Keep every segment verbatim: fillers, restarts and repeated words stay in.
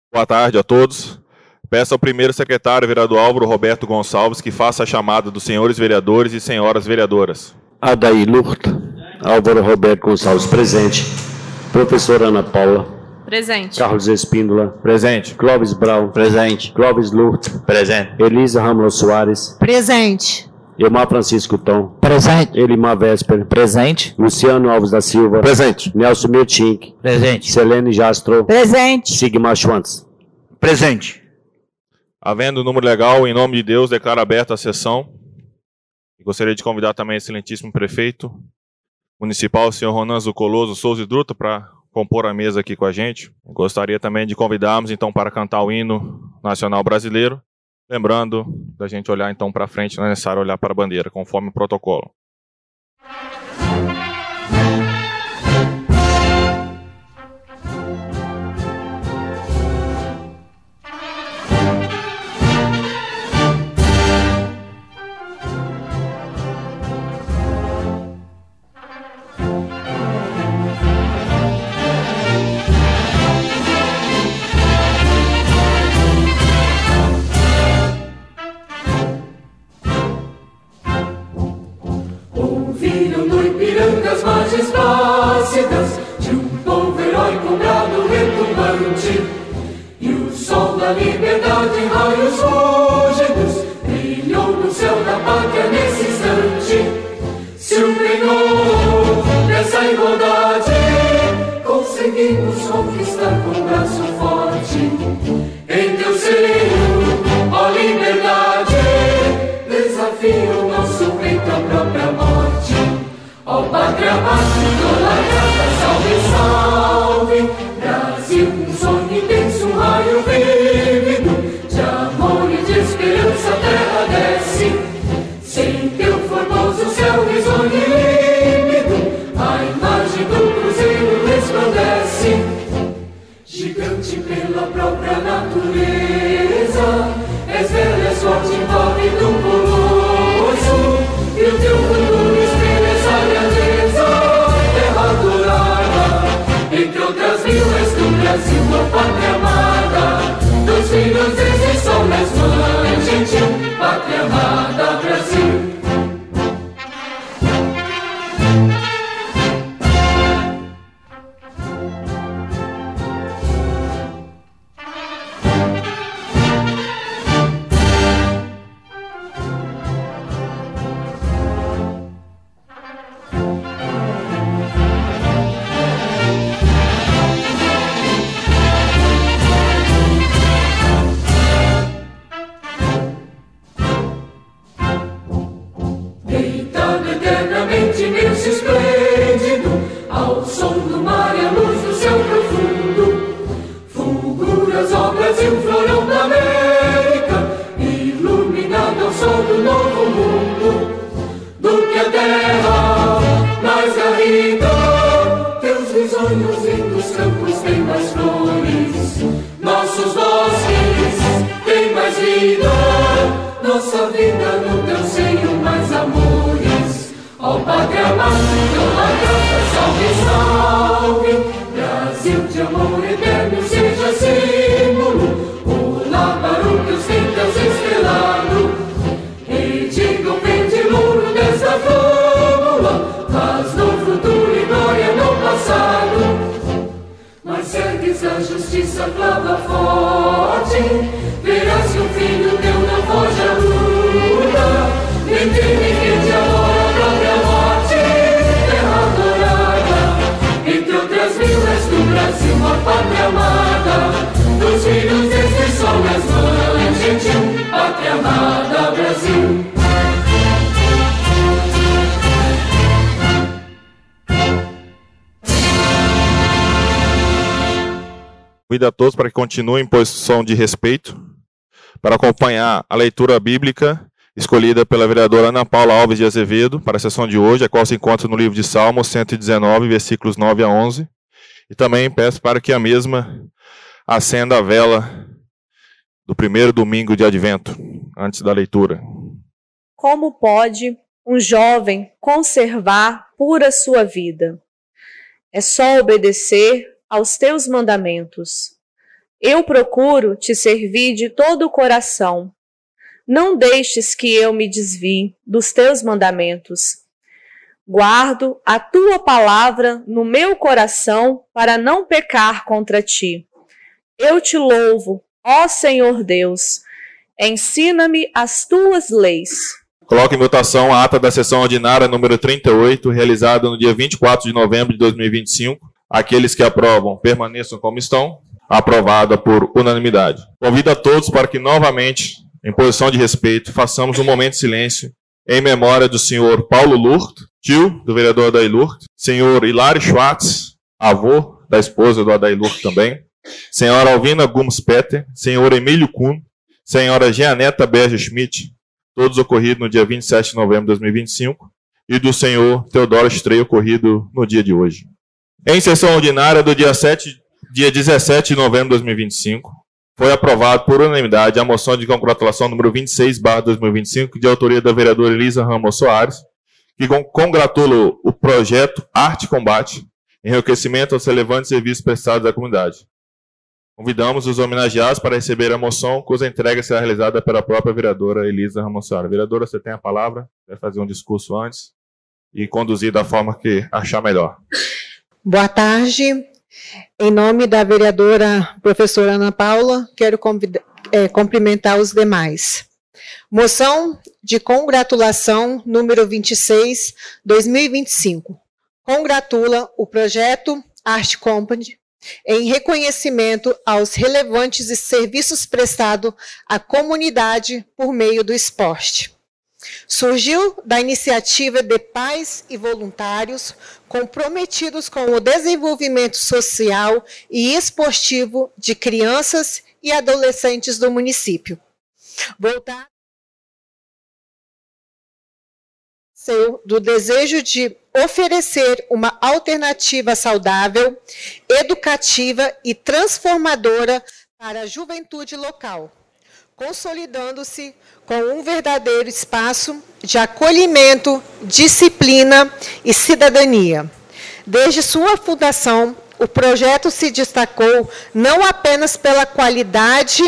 Boa tarde a todos. Peço ao primeiro secretário, vereador Álvaro Roberto Gonçalves, que faça a chamada dos senhores vereadores e senhoras vereadoras. Adair Lurta, Álvaro Roberto Gonçalves, presente. Professora Ana Paula. Presente. Carlos Espíndola. Presente. Clóvis Brau. Presente. Clóvis Lurta. Presente. Elisa Ramos Soares. Presente. Elmar Francisco Tom. Presente. Elimar Vésper. Presente. Luciano Alves da Silva. Presente. Nelson Miltink. Presente. Selene Jastro. Presente. Sigmar Schwantz. Presente. Havendo o número legal, em nome de Deus, declaro aberta a sessão. E gostaria de convidar também o excelentíssimo prefeito municipal, o senhor Ronan Zucoloso Souza e Druta, para compor a mesa aqui com a gente. Gostaria também de convidarmos, então, para cantar o hino nacional brasileiro. Lembrando da gente olhar, então, para frente, não é necessário olhar para a bandeira, conforme o protocolo. Ouviram do Ipiranga as margens plácidas de um povo heróico, brado retumbante, e o sol da liberdade em raios fúlgidos brilhou no céu da pátria nesse instante. Se o penhor dessa igualdade conseguimos conquistar com braço forte, em teu seio, ó liberdade, desafio o nosso peito à própria morte. Ó pátria amada, idolatrada, salve, salve, Brasil, um sonho intenso, um raio vívido, de amor e de esperança a terra desce, sem teu formoso céu risonho e límpido, a imagem do cruzeiro resplandece, gigante pela própria natureza, és bela, és forte, impávido, colosso, e o teu futuro espelha essa grandeza, terra adorada, entre outras mil és do Brasil, a pátria amada, dos filhos desse sol, és mãe gentil, pátria amada, Brasil. Deitado eternamente imenso e esplêndido, ao som do mar e à luz do céu profundo, fulguras, ó Brasil, florão da América, iluminado ao sol do novo mundo, do que a terra mais garrida, teus risonhos lindos campos têm mais flores, nossos bosques têm mais vida, nossa vida no teu seio mais amores. Ó pátria amada, idolatrada, salve, salve, Brasil de amor eterno seja símbolo, olá para o que os tentas estrelado, e diga o pendilouro desta fórmula, mas no futuro e glória no passado. Mas ergues a justiça clava forte, verás que o filho teu não foge à luta, nem teme que te amora a própria morte, terra adorada, entre outras mil és do Brasil, a pátria amada, dos filhos deste sol és mãe gentil, pátria amada, Brasil. Convido a todos para que continuem em posição de respeito, para acompanhar a leitura bíblica escolhida pela vereadora Ana Paula Alves de Azevedo para a sessão de hoje, a qual se encontra no livro de Salmos cento e dezenove, versículos nove a onze. E também peço para que a mesma acenda a vela do primeiro domingo de Advento, antes da leitura. Como pode um jovem conservar pura sua vida? É só obedecer aos teus mandamentos. Eu procuro te servir de todo o coração. Não deixes que eu me desvie dos teus mandamentos. Guardo a tua palavra no meu coração para não pecar contra ti. Eu te louvo, ó Senhor Deus. Ensina-me as tuas leis. Coloque em votação a ata da sessão ordinária número trinta e oito, realizada no dia vinte e quatro de novembro de dois mil e vinte e cinco. Aqueles que aprovam, permaneçam como estão. Aprovada por unanimidade. Convido a todos para que, novamente, em posição de respeito, façamos um momento de silêncio em memória do senhor Paulo Lurt, tio do vereador Adair Lurt, senhor Hilário Schwartz, avô da esposa do Adair Lurt também, senhora Alvina Gums Peter, senhor Emílio Kuhn, senhora Jeaneta Berger Schmidt, todos ocorridos no dia vinte e sete de novembro de dois mil e vinte e cinco, e do senhor Teodoro Estrela, ocorrido no dia de hoje. Em sessão ordinária do dia sete Dia dezessete de novembro de dois mil e vinte e cinco, foi aprovado por unanimidade a moção de congratulação número vinte e seis barra dois mil e vinte e cinco, de autoria da vereadora Elisa Ramos Soares, que congratula o projeto Arte Combate, em enriquecimento aos relevantes serviços prestados à comunidade. Convidamos os homenageados para receber a moção, cuja entrega será realizada pela própria vereadora Elisa Ramos Soares. Vereadora, você tem a palavra, vai fazer um discurso antes e conduzir da forma que achar melhor. Boa tarde. Em nome da vereadora professora Ana Paula, quero convidar, é, cumprimentar os demais. Moção de congratulação número vinte e seis, dois mil e vinte e cinco. Congratula o projeto Arte Company em reconhecimento aos relevantes serviços prestados à comunidade por meio do esporte. Surgiu da iniciativa de pais e voluntários comprometidos com o desenvolvimento social e esportivo de crianças e adolescentes do município. Voltar do desejo de oferecer uma alternativa saudável, educativa e transformadora para a juventude local, consolidando-se com um verdadeiro espaço de acolhimento, disciplina e cidadania. Desde sua fundação, o projeto se destacou não apenas pela qualidade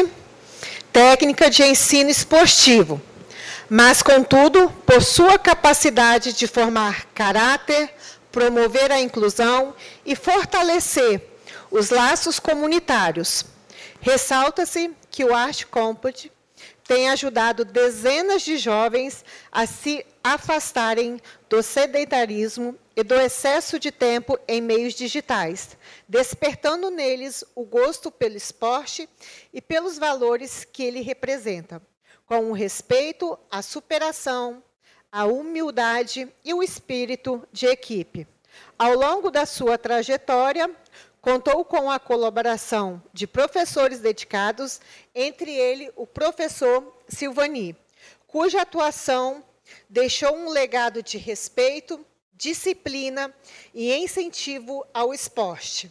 técnica de ensino esportivo, mas, contudo, por sua capacidade de formar caráter, promover a inclusão e fortalecer os laços comunitários. Ressalta-se que o Arte Company tem ajudado dezenas de jovens a se afastarem do sedentarismo e do excesso de tempo em meios digitais, despertando neles o gosto pelo esporte e pelos valores que ele representa, com o respeito, a superação, a humildade e o espírito de equipe. Ao longo da sua trajetória, contou com a colaboração de professores dedicados, entre eles o professor Silvani, cuja atuação deixou um legado de respeito, disciplina e incentivo ao esporte.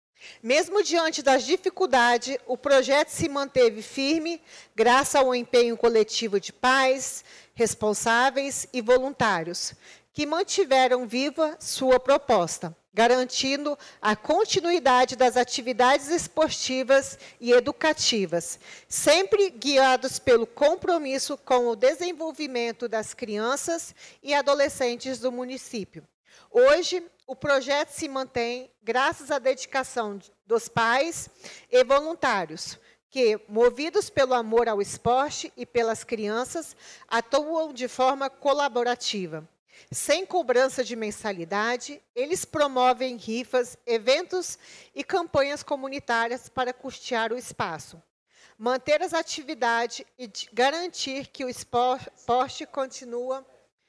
Mesmo diante das dificuldades, o projeto se manteve firme graças ao empenho coletivo de pais, responsáveis e voluntários, que mantiveram viva sua proposta, garantindo a continuidade das atividades esportivas e educativas, sempre guiados pelo compromisso com o desenvolvimento das crianças e adolescentes do município. Hoje, o projeto se mantém graças à dedicação dos pais e voluntários, que, movidos pelo amor ao esporte e pelas crianças, atuam de forma colaborativa. Sem cobrança de mensalidade, eles promovem rifas, eventos e campanhas comunitárias para custear o espaço, manter as atividades e garantir que o esporte continua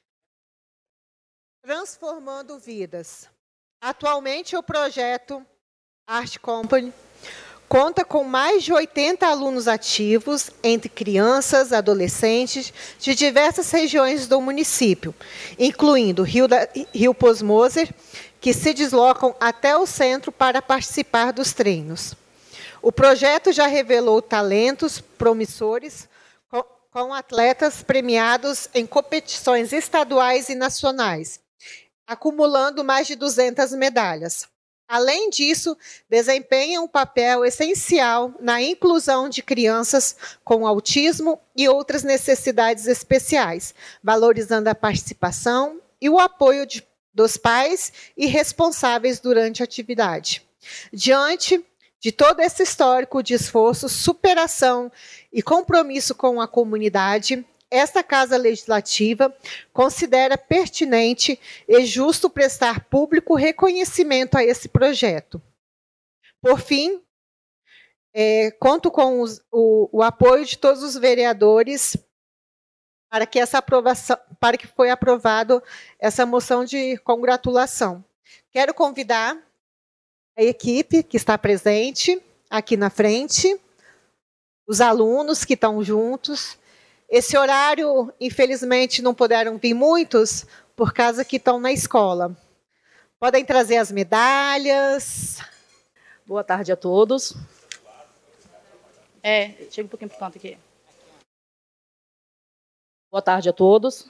transformando vidas. Atualmente, o projeto Arte Company conta com mais de oitenta alunos ativos, entre crianças, adolescentes, de diversas regiões do município, incluindo Rio, da, Rio Posmoser, que se deslocam até o centro para participar dos treinos. O projeto já revelou talentos promissores, com, com atletas premiados em competições estaduais e nacionais, acumulando mais de duzentas medalhas. Além disso, desempenham um papel essencial na inclusão de crianças com autismo e outras necessidades especiais, valorizando a participação e o apoio de, dos pais e responsáveis durante a atividade. Diante de todo esse histórico de esforço, superação e compromisso com a comunidade, esta Casa Legislativa considera pertinente e justo prestar público reconhecimento a esse projeto. Por fim, é, conto com os, o, o apoio de todos os vereadores para que essa aprovação, para que foi aprovado essa moção de congratulação. Quero convidar a equipe que está presente aqui na frente, os alunos que estão juntos. Esse horário, infelizmente, não puderam vir muitos, por causa que estão na escola. Podem trazer as medalhas. Boa tarde a todos. É, chega um pouquinho para o canto aqui. Boa tarde a todos.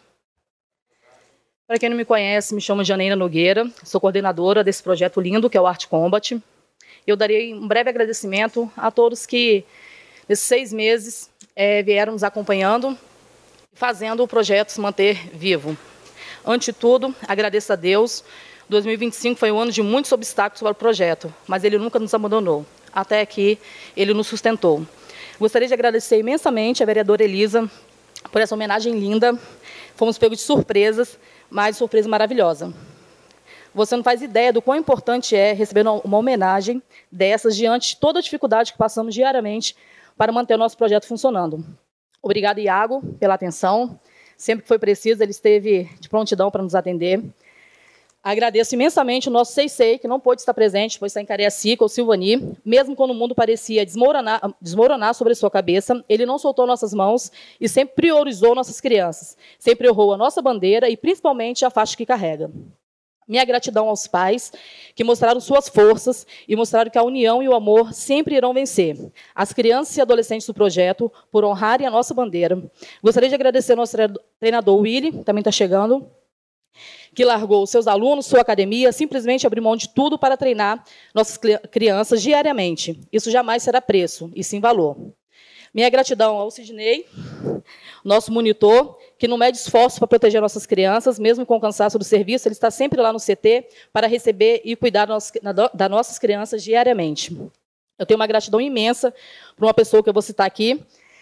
Para quem não me conhece, me chamo Janeina Nogueira, sou coordenadora desse projeto lindo, que é o Arte Combat. Eu darei um breve agradecimento a todos que, nesses seis meses, é, vieram nos acompanhando e fazendo o projeto se manter vivo. Antes de tudo, agradeço a Deus. dois mil e vinte e cinco foi um ano de muitos obstáculos para o projeto, mas Ele nunca nos abandonou. Até aqui, Ele nos sustentou. Gostaria de agradecer imensamente a vereadora Elisa por essa homenagem linda. Fomos pegos de surpresas, mas surpresa maravilhosa. Você não faz ideia do quão importante é receber uma homenagem dessas diante de toda a dificuldade que passamos diariamente para manter o nosso projeto funcionando. Obrigada, Iago, pela atenção. Sempre que foi preciso, ele esteve de prontidão para nos atender. Agradeço imensamente o nosso Seisei, que não pôde estar presente, pois está em Cariacica ou Silvani. Mesmo quando o mundo parecia desmoronar, desmoronar sobre a sua cabeça, ele não soltou nossas mãos e sempre priorizou nossas crianças. Sempre honrou a nossa bandeira e, principalmente, a faixa que carrega. Minha gratidão aos pais, que mostraram suas forças e mostraram que a união e o amor sempre irão vencer. As crianças e adolescentes do projeto, por honrarem a nossa bandeira. Gostaria de agradecer ao nosso treinador, Willy, que também está chegando, que largou seus alunos, sua academia, simplesmente abriu mão de tudo para treinar nossas crianças diariamente. Isso jamais será preço, e sim valor. Minha gratidão ao Sidney, nosso monitor, que não mede esforço para proteger nossas crianças, mesmo com o cansaço do serviço, ele está sempre lá no C T para receber e cuidar das nossas crianças diariamente. Eu tenho uma gratidão imensa para uma pessoa que eu vou citar aqui.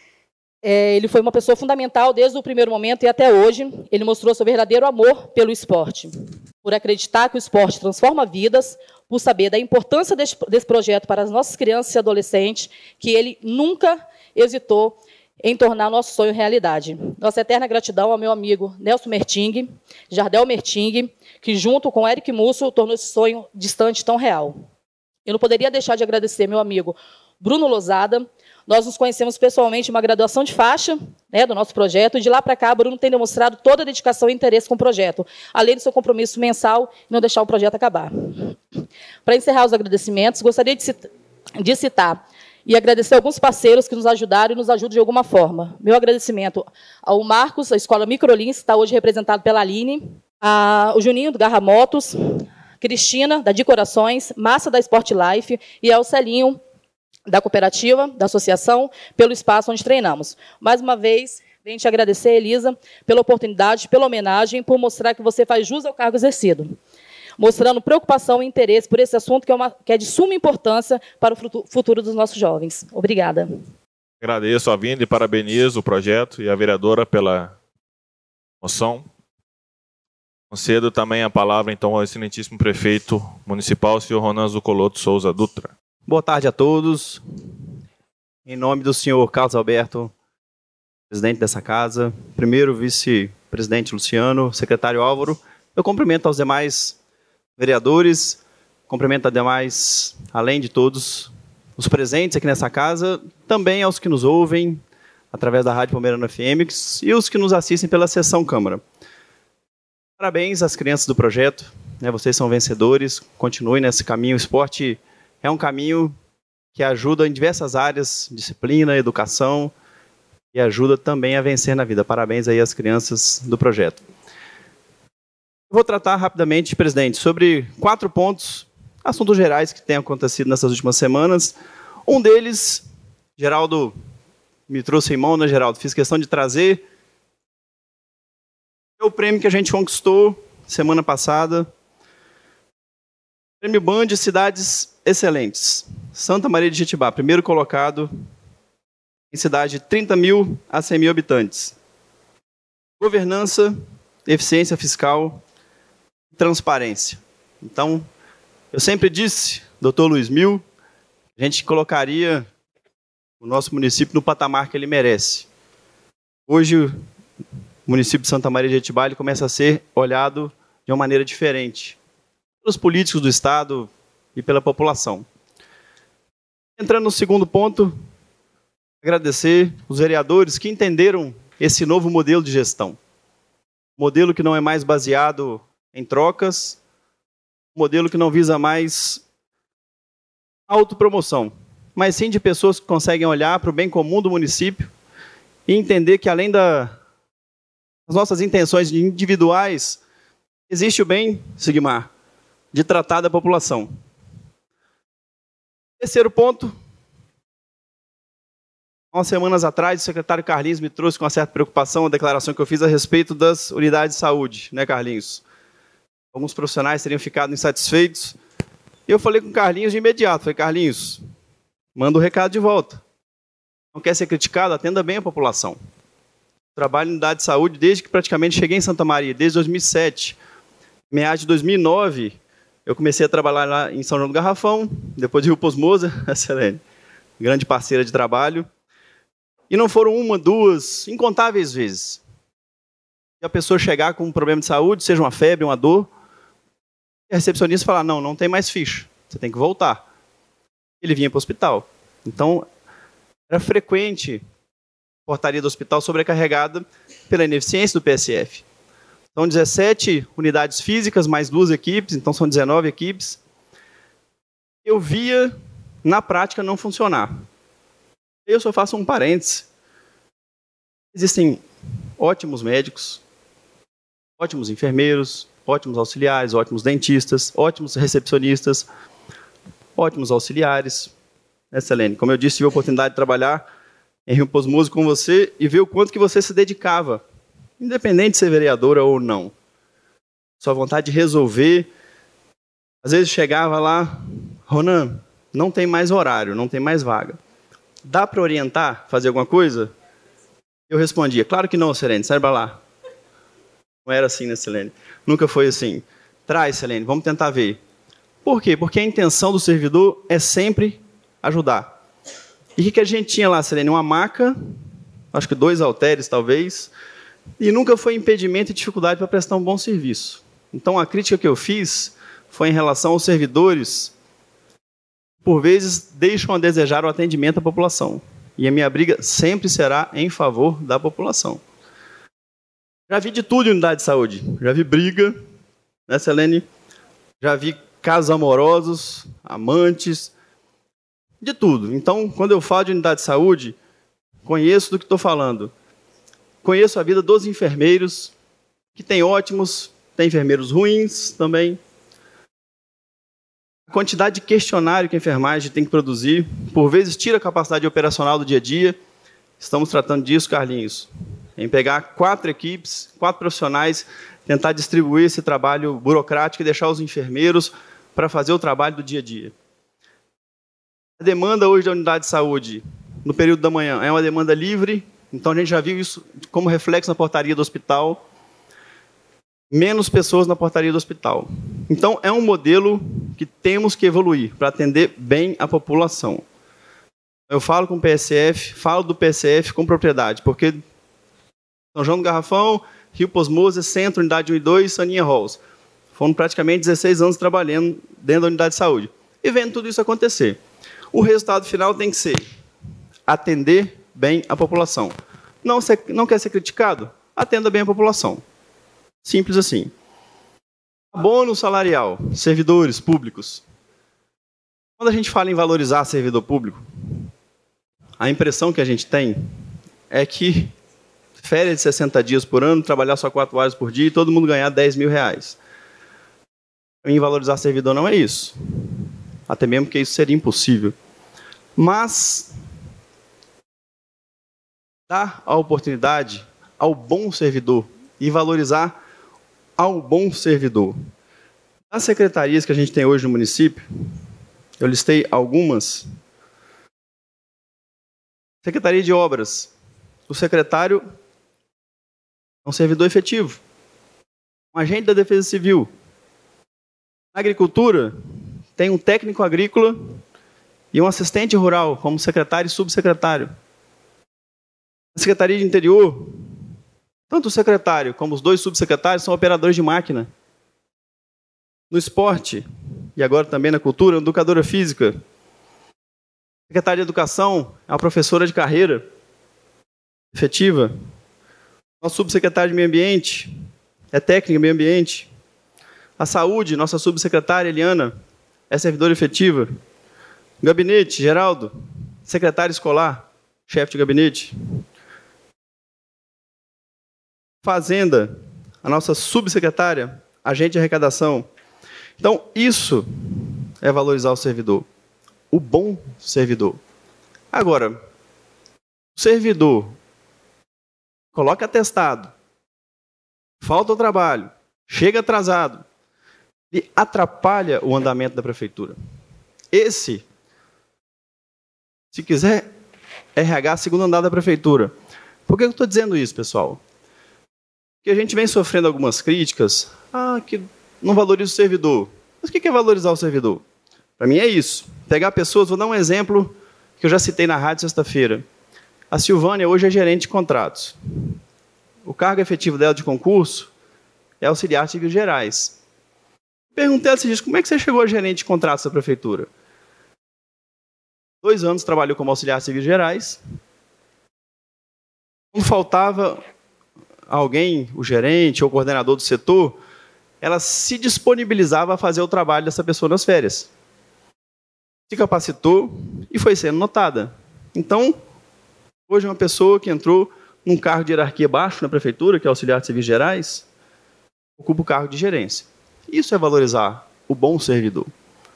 É, ele foi uma pessoa fundamental desde o primeiro momento e até hoje. Ele mostrou seu verdadeiro amor pelo esporte, por acreditar que o esporte transforma vidas, por saber da importância desse, desse projeto para as nossas crianças e adolescentes, que ele nunca hesitou em tornar nosso sonho realidade. Nossa eterna gratidão ao meu amigo Nelson Merting, Jardel Merting, que junto com Eric Musso tornou esse sonho distante tão real. Eu não poderia deixar de agradecer meu amigo Bruno Lozada. Nós nos conhecemos pessoalmente em uma graduação de faixa, né, do nosso projeto, e de lá para cá, Bruno tem demonstrado toda a dedicação e interesse com o projeto, além do seu compromisso mensal em não deixar o projeto acabar. Para encerrar os agradecimentos, gostaria de citar, de citar e agradecer alguns parceiros que nos ajudaram e nos ajudam de alguma forma. Meu agradecimento ao Marcos, a Escola Microlins, que está hoje representado pela Aline, a, o Juninho, do Garra Motos, Cristina, da Decorações, Massa, da Sport Life, e ao Celinho, da cooperativa, da associação, pelo espaço onde treinamos. Mais uma vez, venho te agradecer, Elisa, pela oportunidade, pela homenagem, por mostrar que você faz jus ao cargo exercido, mostrando preocupação e interesse por esse assunto que é, uma, que é de suma importância para o futuro dos nossos jovens. Obrigada. Agradeço a vinda e parabenizo o projeto e a vereadora pela moção. Concedo também a palavra, então, ao excelentíssimo prefeito municipal, senhor Ronan Zucoloto Souza Dutra. Boa tarde a todos. Em nome do senhor Carlos Alberto, presidente dessa casa, primeiro vice-presidente Luciano, secretário Álvaro, eu cumprimento aos demais vereadores, cumprimento aos demais, além de todos os presentes aqui nessa casa, também aos que nos ouvem através da Rádio Palmeirana F M e os que nos assistem pela sessão Câmara. Parabéns às crianças do projeto, né, vocês são vencedores, continuem nesse caminho. O esporte é um caminho que ajuda em diversas áreas, disciplina, educação, e ajuda também a vencer na vida. Parabéns aí às crianças do projeto. Vou tratar rapidamente, presidente, sobre quatro pontos assuntos gerais que têm acontecido nessas últimas semanas. Um deles, Geraldo me trouxe em mão, né, Geraldo? Fiz questão de trazer. É o prêmio que a gente conquistou semana passada. Prêmio Band de Cidades Excelentes. Santa Maria de Jetibá, primeiro colocado em cidade de trinta mil a cem mil habitantes. Governança, eficiência fiscal e transparência. Então, eu sempre disse, doutor Luiz Mil, a gente colocaria o nosso município no patamar que ele merece. Hoje, o município de Santa Maria de Jetibá ele começa a ser olhado de uma maneira diferente pelos políticos do Estado e pela população. Entrando no segundo ponto, agradecer os vereadores que entenderam esse novo modelo de gestão. Modelo que não é mais baseado em trocas, modelo que não visa mais autopromoção, mas sim de pessoas que conseguem olhar para o bem comum do município e entender que, além da, das nossas intenções individuais, existe o bem, Sigmar, de tratar da população. Terceiro ponto. Umas semanas atrás, o secretário Carlinhos me trouxe com uma certa preocupação a declaração que eu fiz a respeito das unidades de saúde, né, Carlinhos? Alguns profissionais teriam ficado insatisfeitos. E eu falei com o Carlinhos de imediato. Falei, Carlinhos, manda o recado de volta. Não quer ser criticado? Atenda bem a população. Trabalho em unidade de saúde desde que praticamente cheguei em Santa Maria, desde dois mil e sete. Meados de dois mil e nove, eu comecei a trabalhar lá em São João do Garrafão, depois de Rio Posmoza, a Selene, grande parceira de trabalho. E não foram uma, duas, incontáveis vezes. E a pessoa chegar com um problema de saúde, seja uma febre, uma dor, e a recepcionista falar, não, não tem mais ficha, você tem que voltar. Ele vinha para o hospital. Então, era frequente a portaria do hospital sobrecarregada pela ineficiência do P S F. São dezessete unidades físicas, mais duas equipes, então são dezenove equipes. Eu via, na prática, não funcionar. Eu só faço um parêntese. Existem ótimos médicos, ótimos enfermeiros, ótimos auxiliares, ótimos dentistas, ótimos recepcionistas, ótimos auxiliares. Né, Selene? Como eu disse, tive a oportunidade de trabalhar em Rio Posmoza com você e ver o quanto que você se dedicava, independente de ser vereadora ou não. Sua vontade de resolver. Às vezes chegava lá, Ronan, não tem mais horário, não tem mais vaga. Dá para orientar, fazer alguma coisa? Eu respondia, claro que não, Selene, saiba lá. Não era assim, né, Selene? Nunca foi assim. Traz, Selene, vamos tentar ver. Por quê? Porque a intenção do servidor é sempre ajudar. E o que a gente tinha lá, Selene? Uma maca, acho que dois halteres, talvez, e nunca foi impedimento e dificuldade para prestar um bom serviço. Então, a crítica que eu fiz foi em relação aos servidores, por vezes, deixam a desejar o atendimento à população. E a minha briga sempre será em favor da população. Já vi de tudo em unidade de saúde. Já vi briga, né, Selene? Já vi casos amorosos, amantes, de tudo. Então, quando eu falo de unidade de saúde, conheço do que estou falando. Conheço a vida dos enfermeiros, que tem ótimos, tem enfermeiros ruins também. A quantidade de questionário que a enfermagem tem que produzir, por vezes, tira a capacidade operacional do dia a dia. Estamos tratando disso, Carlinhos, em pegar quatro equipes, quatro profissionais, tentar distribuir esse trabalho burocrático e deixar os enfermeiros para fazer o trabalho do dia a dia. A demanda hoje da unidade de saúde, no período da manhã, é uma demanda livre, então a gente já viu isso como reflexo na portaria do hospital. Menos pessoas na portaria do hospital. Então, é um modelo que temos que evoluir para atender bem a população. Eu falo com o P S F, falo do P S F com propriedade, porque São João do Garrafão, Rio Posmoza, Centro, Unidade um e dois, Saninha Halls. Foram praticamente dezesseis anos trabalhando dentro da unidade de saúde e vendo tudo isso acontecer. O resultado final tem que ser atender bem a população. Não, ser, não quer ser criticado? Atenda bem a população. Simples assim. Abono salarial, servidores públicos. Quando a gente fala em valorizar servidor público, a impressão que a gente tem é que férias de sessenta dias por ano, trabalhar só quatro horas por dia e todo mundo ganhar dez mil reais. Em valorizar servidor não é isso. até mesmo que isso seria impossível. Mas dar a oportunidade ao bom servidor e valorizar ao bom servidor. As secretarias que a gente tem hoje no município, eu listei algumas. Secretaria de Obras. O secretário é um servidor efetivo. Um agente da Defesa Civil. Na agricultura, tem um técnico agrícola e um assistente rural, como secretário e subsecretário. Na Secretaria de Interior, tanto o secretário como os dois subsecretários são operadores de máquina. No esporte, e agora também na cultura, educadora física. Secretária de Educação é uma professora de carreira efetiva. Nosso subsecretário de Meio Ambiente é técnica de Meio Ambiente. A Saúde, nossa subsecretária Eliana, é servidora efetiva. Gabinete, Geraldo, secretário escolar, chefe de gabinete. Fazenda, a nossa subsecretária, agente de arrecadação. Então, isso é valorizar o servidor, o bom servidor. Agora, o servidor coloca atestado, falta o trabalho, chega atrasado e atrapalha o andamento da prefeitura. Esse, se quiser, R H, segundo andar da prefeitura. Por que eu estou dizendo isso, pessoal? Porque a gente vem sofrendo algumas críticas. Ah, que não valoriza o servidor. Mas o que é valorizar o servidor? Para mim é isso. Pegar pessoas, vou dar um exemplo que eu já citei na rádio sexta-feira. A Silvânia hoje é gerente de contratos. O cargo efetivo dela de concurso é auxiliar de serviços gerais. Perguntei a ela, como é que você chegou a gerente de contratos da prefeitura? Dois anos trabalhou como auxiliar de serviços gerais. Quando faltava alguém, o gerente ou o coordenador do setor, ela se disponibilizava a fazer o trabalho dessa pessoa nas férias. Se capacitou e foi sendo notada. Então, hoje é uma pessoa que entrou num cargo de hierarquia baixo na prefeitura, que é auxiliar de serviços gerais, ocupa o cargo de gerência. Isso é valorizar o bom servidor.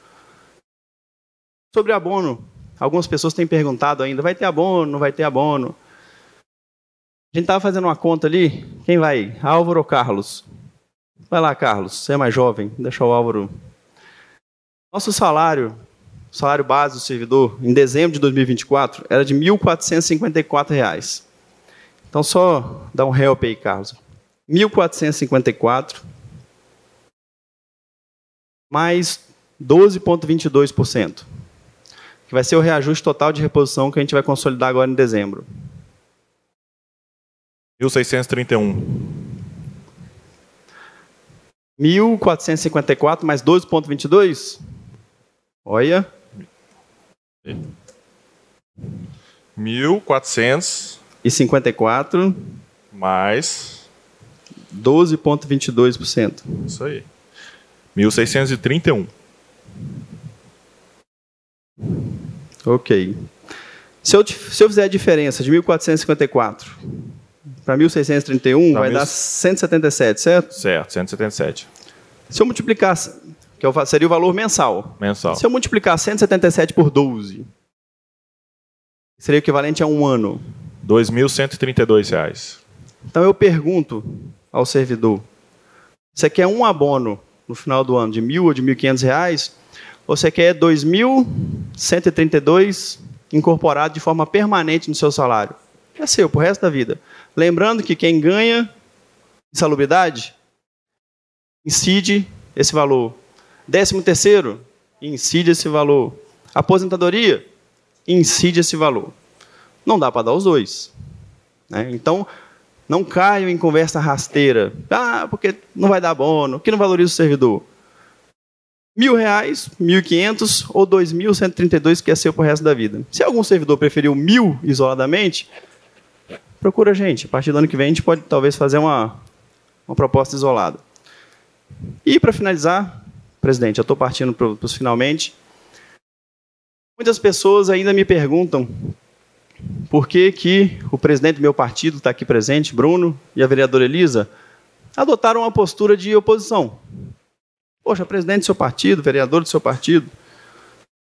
Sobre abono, algumas pessoas têm perguntado ainda, vai ter abono, não vai ter abono? A gente estava fazendo uma conta ali, quem vai? Álvaro ou Carlos? Vai lá, Carlos, você é mais jovem, deixa o Álvaro. Nosso salário, o salário base do servidor, em dezembro de dois mil e vinte e quatro, era de mil quatrocentos e cinquenta e quatro reais. Então, só dá um help aí, Carlos. mil quatrocentos e cinquenta e quatro mais doze vírgula vinte e dois por cento, que vai ser o reajuste total de reposição que a gente vai consolidar agora em dezembro. mil seiscentos e trinta e um. mil quatrocentos e cinquenta e quatro mais doze vírgula vinte e dois? Olha. mil quatrocentos e cinquenta e quatro mais doze vírgula vinte e dois por cento. Isso aí. mil seiscentos e trinta e um. Ok. Se eu, se eu fizer a diferença de mil quatrocentos e cinquenta e quatro para mil seiscentos e trinta e um, pra vai mil... dar cento e setenta e sete, certo? Certo, cento e setenta e sete. Se eu multiplicar, que seria o valor mensal. Mensal. Se eu multiplicar cento e setenta e sete por doze, seria equivalente a um ano. dois mil cento e trinta e dois reais. Então eu pergunto ao servidor, você quer um abono no final do ano de mil ou de mil e quinhentos reais, ou você quer dois mil cento e trinta e dois incorporado de forma permanente no seu salário? É seu, pro resto da vida. Lembrando que quem ganha insalubridade incide esse valor. Décimo terceiro, incide esse valor. Aposentadoria, incide esse valor. Não dá para dar os dois. Né? Então, não caiam em conversa rasteira. Ah, porque não vai dar abono, que não valoriza o servidor. Mil reais, mil e quinhentos ou dois mil cento e trinta e dois que é seu para o resto da vida. Se algum servidor preferiu mil isoladamente, procura a gente. A partir do ano que vem, a gente pode talvez fazer uma, uma proposta isolada. E, para finalizar, presidente, eu estou partindo para os finalmente. Muitas pessoas ainda me perguntam por que, que o presidente do meu partido está aqui presente, Bruno, e a vereadora Elisa, adotaram uma postura de oposição. Poxa, presidente do seu partido, vereador do seu partido,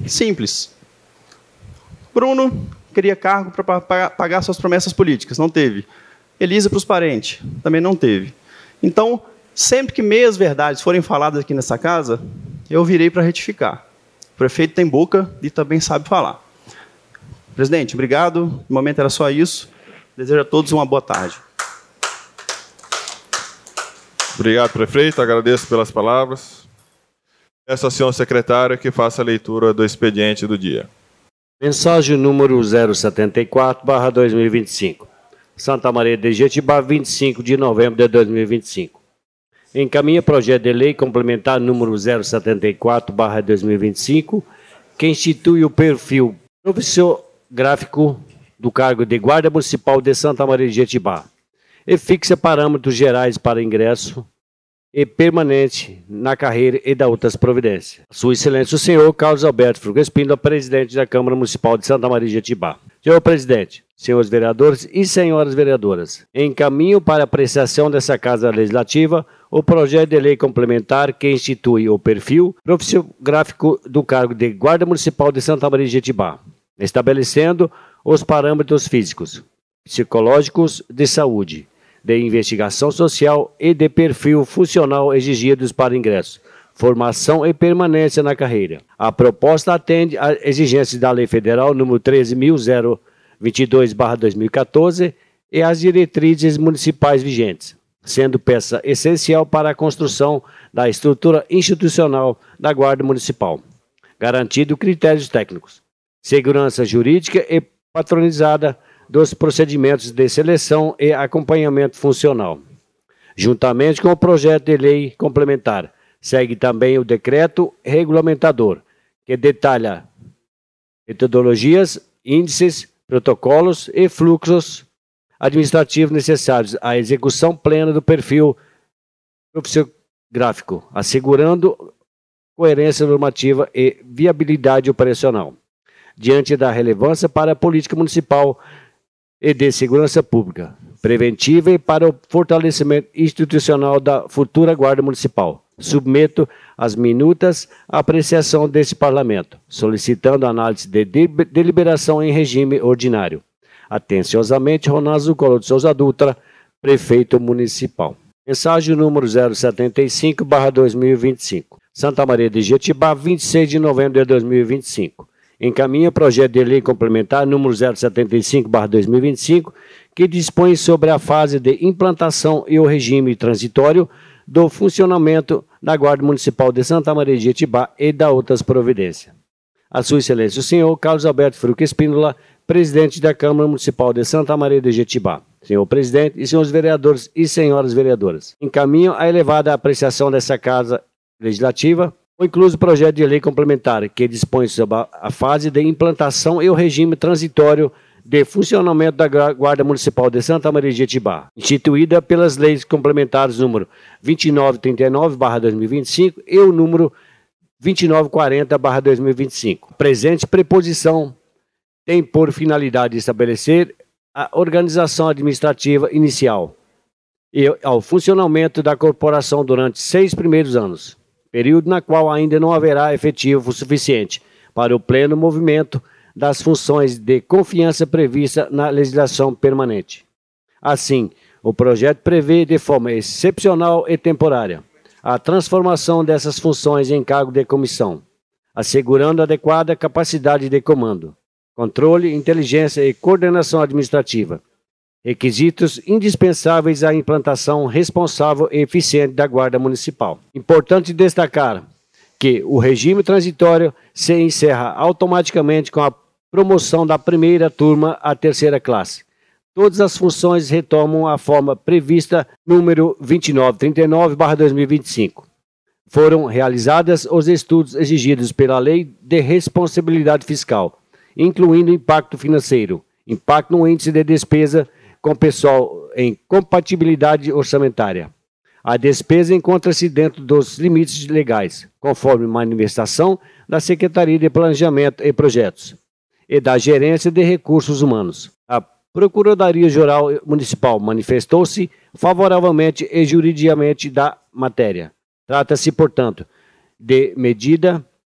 Simples. Bruno queria cargo para pagar suas promessas políticas, não teve. Elisa para os parentes, também não teve. Então, sempre que meias verdades forem faladas aqui nessa casa, eu virei para retificar. O prefeito tem boca e também sabe falar. Presidente, obrigado. No momento era só isso. Desejo a todos uma boa tarde. Obrigado, prefeito. Agradeço pelas palavras. Peço ao senhor secretário que faça a leitura do expediente do dia. Mensagem número zero setenta e quatro barra dois mil e vinte e cinco. Santa Maria de Jetibá, vinte e cinco de novembro de dois mil e vinte e cinco. Encaminha projeto de lei complementar número zero setenta e quatro barra dois mil e vinte e cinco, que institui o perfil profissiográfico do cargo de Guarda Municipal de Santa Maria de Jetibá e fixa parâmetros gerais para ingresso e permanente na carreira e da outras providências. Sua Excelência o senhor Carlos Alberto Fruga Espíndola, presidente da Câmara Municipal de Santa Maria de Jetibá. Senhor presidente, senhores vereadores e senhoras vereadoras, encaminho para apreciação dessa Casa Legislativa o projeto de lei complementar que institui o perfil profissiográfico do cargo de Guarda Municipal de Santa Maria de Jetibá, estabelecendo os parâmetros físicos, psicológicos, de saúde, de investigação social e de perfil funcional exigidos para ingresso, formação e permanência na carreira. A proposta atende às exigências da Lei Federal número treze mil vinte e dois barra dois mil e quatorze e às diretrizes municipais vigentes, sendo peça essencial para a construção da estrutura institucional da Guarda Municipal, garantindo critérios técnicos, segurança jurídica e patronizada dos procedimentos de seleção e acompanhamento funcional. Juntamente com o projeto de lei complementar, segue também o decreto regulamentador, que detalha metodologias, índices, protocolos e fluxos administrativos necessários à execução plena do perfil profissiográfico, assegurando coerência normativa e viabilidade operacional, diante da relevância para a política municipal e de segurança pública, preventiva e para o fortalecimento institucional da futura Guarda Municipal. Submeto as minutas à apreciação desse Parlamento, solicitando análise de deliberação em regime ordinário. Atenciosamente, Ronaldo Collor de Souza Dutra, Prefeito Municipal. Mensagem número zero setenta e cinco barra dois mil e vinte e cinco. Santa Maria de Jetibá, vinte e seis de novembro de dois mil e vinte e cinco. Encaminha projeto de lei complementar número zero setenta e cinco barra dois mil e vinte e cinco, que dispõe sobre a fase de implantação e o regime transitório do funcionamento da Guarda Municipal de Santa Maria de Jetibá e da outras providências. A sua Excelência o senhor Carlos Alberto Fruga Espíndola, presidente da Câmara Municipal de Santa Maria de Jetibá. Senhor presidente e senhores vereadores e senhoras vereadoras, encaminham a elevada apreciação dessa Casa Legislativa o incluso projeto de lei complementar que dispõe sobre a fase de implantação e o regime transitório de funcionamento da Guarda Municipal de Santa Maria de Jetibá, instituída pelas leis complementares número vinte e nove trinta e nove barra dois mil e vinte e cinco e o número vinte e nove quarenta barra dois mil e vinte e cinco. Presente preposição tem por finalidade estabelecer a organização administrativa inicial e ao funcionamento da corporação durante seis primeiros anos, período na qual ainda não haverá efetivo suficiente para o pleno movimento das funções de confiança prevista na legislação permanente. Assim, o projeto prevê de forma excepcional e temporária a transformação dessas funções em cargo de comissão, assegurando adequada capacidade de comando, controle, inteligência e coordenação administrativa, requisitos indispensáveis à implantação responsável e eficiente da Guarda Municipal. Importante destacar que o regime transitório se encerra automaticamente com a promoção da primeira turma à terceira classe. Todas as funções retomam a forma prevista número vinte e nove trinta e nove barra dois mil e vinte e cinco. Foram realizados os estudos exigidos pela Lei de Responsabilidade Fiscal, incluindo impacto financeiro, impacto no índice de despesa com pessoal em compatibilidade orçamentária. A despesa encontra-se dentro dos limites legais, conforme manifestação da Secretaria de Planejamento e Projetos e da Gerência de Recursos Humanos. A Procuradoria-Geral Municipal manifestou-se favoravelmente e juridicamente da matéria. Trata-se, portanto, de medida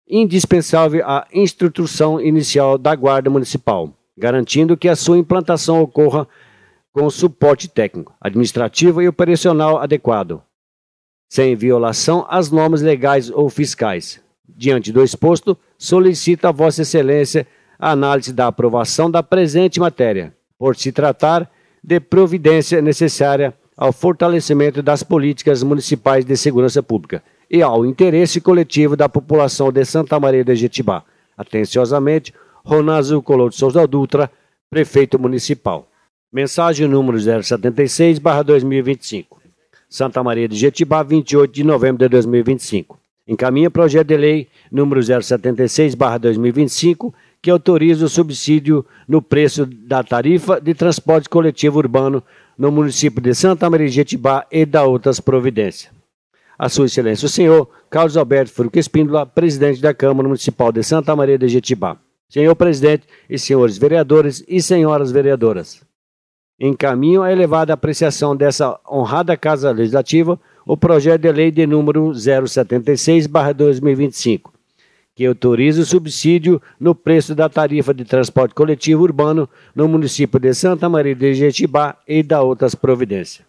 indispensável à instrução inicial da Guarda Municipal, garantindo que a sua implantação ocorra com suporte técnico, administrativo e operacional adequado, sem violação às normas legais ou fiscais. Diante do exposto, solicito a Vossa Excelência a análise da aprovação da presente matéria, por se tratar de providência necessária ao fortalecimento das políticas municipais de segurança pública e ao interesse coletivo da população de Santa Maria de Jetibá. Atenciosamente, Ronaldo Collor de Souza Dutra, Prefeito Municipal. Mensagem número zero setenta e seis barra dois mil e vinte e cinco. Santa Maria de Jetibá, vinte e oito de novembro de dois mil e vinte e cinco. Encaminha projeto de lei número zero setenta e seis barra dois mil e vinte e cinco, que autoriza o subsídio no preço da tarifa de transporte coletivo urbano no município de Santa Maria de Jetibá e da outras providências. A Sua Excelência o Senhor Carlos Alberto Fruque Espíndola, Presidente da Câmara Municipal de Santa Maria de Jetibá. Senhor Presidente e senhores vereadores e senhoras vereadoras, encaminho a elevada apreciação dessa honrada Casa Legislativa o projeto de lei de número zero setenta e seis barra dois mil e vinte e cinco, que autoriza o subsídio no preço da tarifa de transporte coletivo urbano no município de Santa Maria de Jetibá e da outras providências.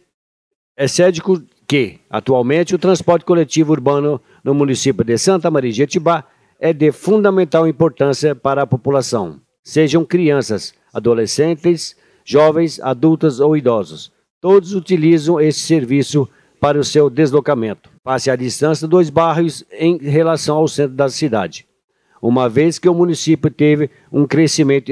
É cédico que, atualmente, o transporte coletivo urbano no município de Santa Maria de Jetibá é de fundamental importância para a população, sejam crianças, adolescentes, jovens, adultos ou idosos. Todos utilizam esse serviço para o seu deslocamento, face à distância dos bairros em relação ao centro da cidade, uma vez que o município teve um crescimento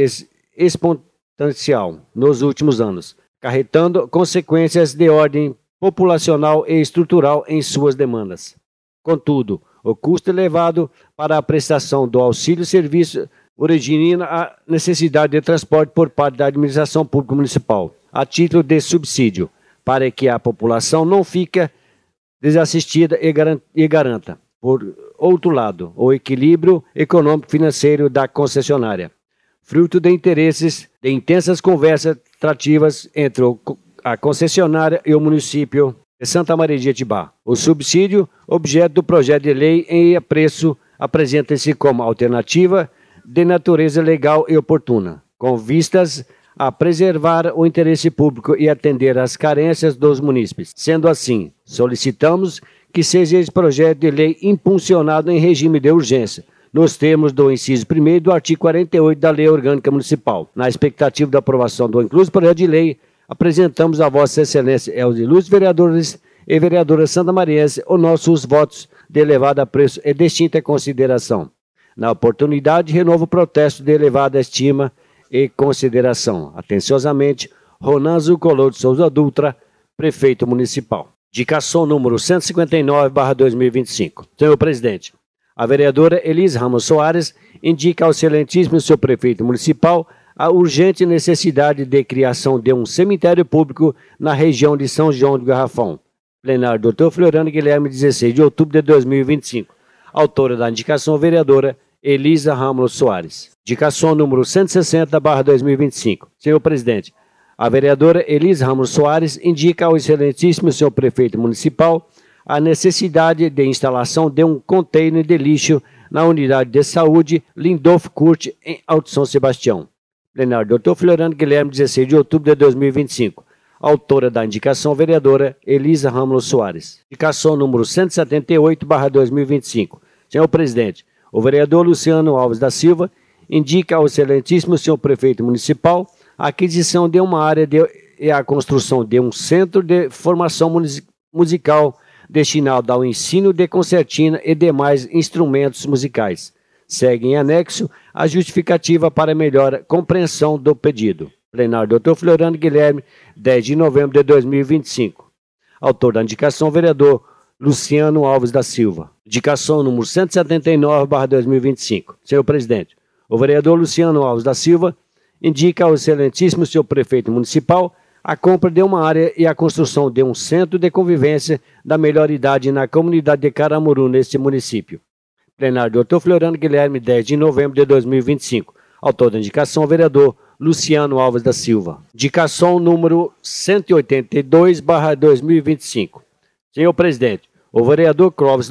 exponencial nos últimos anos, acarretando consequências de ordem populacional e estrutural em suas demandas. Contudo, o custo elevado para a prestação do auxílio-serviço origina a necessidade de transporte por parte da administração pública municipal, a título de subsídio, para que a população não fique desassistida e garanta, por outro lado, o equilíbrio econômico-financeiro da concessionária, fruto de interesses de intensas conversas trativas entre a concessionária e o município de Santa Maria de Jetibá. O subsídio, objeto do projeto de lei em apreço, apresenta-se como alternativa de natureza legal e oportuna, com vistas a preservar o interesse público e atender às carências dos munícipes. Sendo assim, solicitamos que seja esse projeto de lei impulsionado em regime de urgência, nos termos do inciso primeiro do artigo quarenta e oito da Lei Orgânica Municipal. Na expectativa da aprovação do incluso projeto de lei, apresentamos a Vossa Excelência, aos ilustres vereadores e vereadoras santamarienses, os nossos votos de elevado apreço e distinta consideração. Na oportunidade, renovo o protesto de elevada estima e consideração. Atenciosamente, Ronaldo Collor de Souza Dutra, Prefeito Municipal. Indicação número cento e cinquenta e nove barra dois mil e vinte e cinco. Senhor Presidente, a vereadora Elis Ramos Soares indica ao excelentíssimo senhor Prefeito Municipal a urgente necessidade de criação de um cemitério público na região de São João do Garrafão. Plenário doutor Floriano Guilherme, dezesseis de outubro de dois mil e vinte e cinco. Autora da indicação, vereadora Elisa Ramos Soares. Indicação número cento e sessenta barra dois mil e vinte e cinco. Senhor Presidente, a vereadora Elisa Ramos Soares indica ao excelentíssimo senhor Prefeito Municipal a necessidade de instalação de um container de lixo na unidade de saúde Lindolfo Curte, em Alto São Sebastião. Plenário doutor Floriano Guilherme, dezesseis de outubro de dois mil e vinte e cinco. Autora da indicação, vereadora Elisa Ramos Soares. Indicação número cento e setenta e oito barra dois mil e vinte e cinco. Senhor Presidente, o vereador Luciano Alves da Silva indica ao excelentíssimo senhor Prefeito Municipal a aquisição de uma área de, e a construção de um centro de formação musical destinado ao ensino de concertina e demais instrumentos musicais. Segue em anexo a justificativa para melhor compreensão do pedido. Plenário doutor Floriano Guilherme, dez de novembro de dois mil e vinte e cinco. Autor da indicação, vereador Luciano Alves da Silva. Indicação número cento e setenta e nove barra dois mil e vinte e cinco. Senhor Presidente, o vereador Luciano Alves da Silva indica ao excelentíssimo senhor Prefeito Municipal a compra de uma área e a construção de um centro de convivência da melhor idade na comunidade de Caramuru, neste município. Plenário doutor Floriano Guilherme, dez de novembro de dois mil e vinte e cinco. Autor da indicação, vereador Luciano Alves da Silva. Indicação número cento e oitenta e dois barra dois mil e vinte e cinco. Senhor Presidente, o vereador Clóvis Lur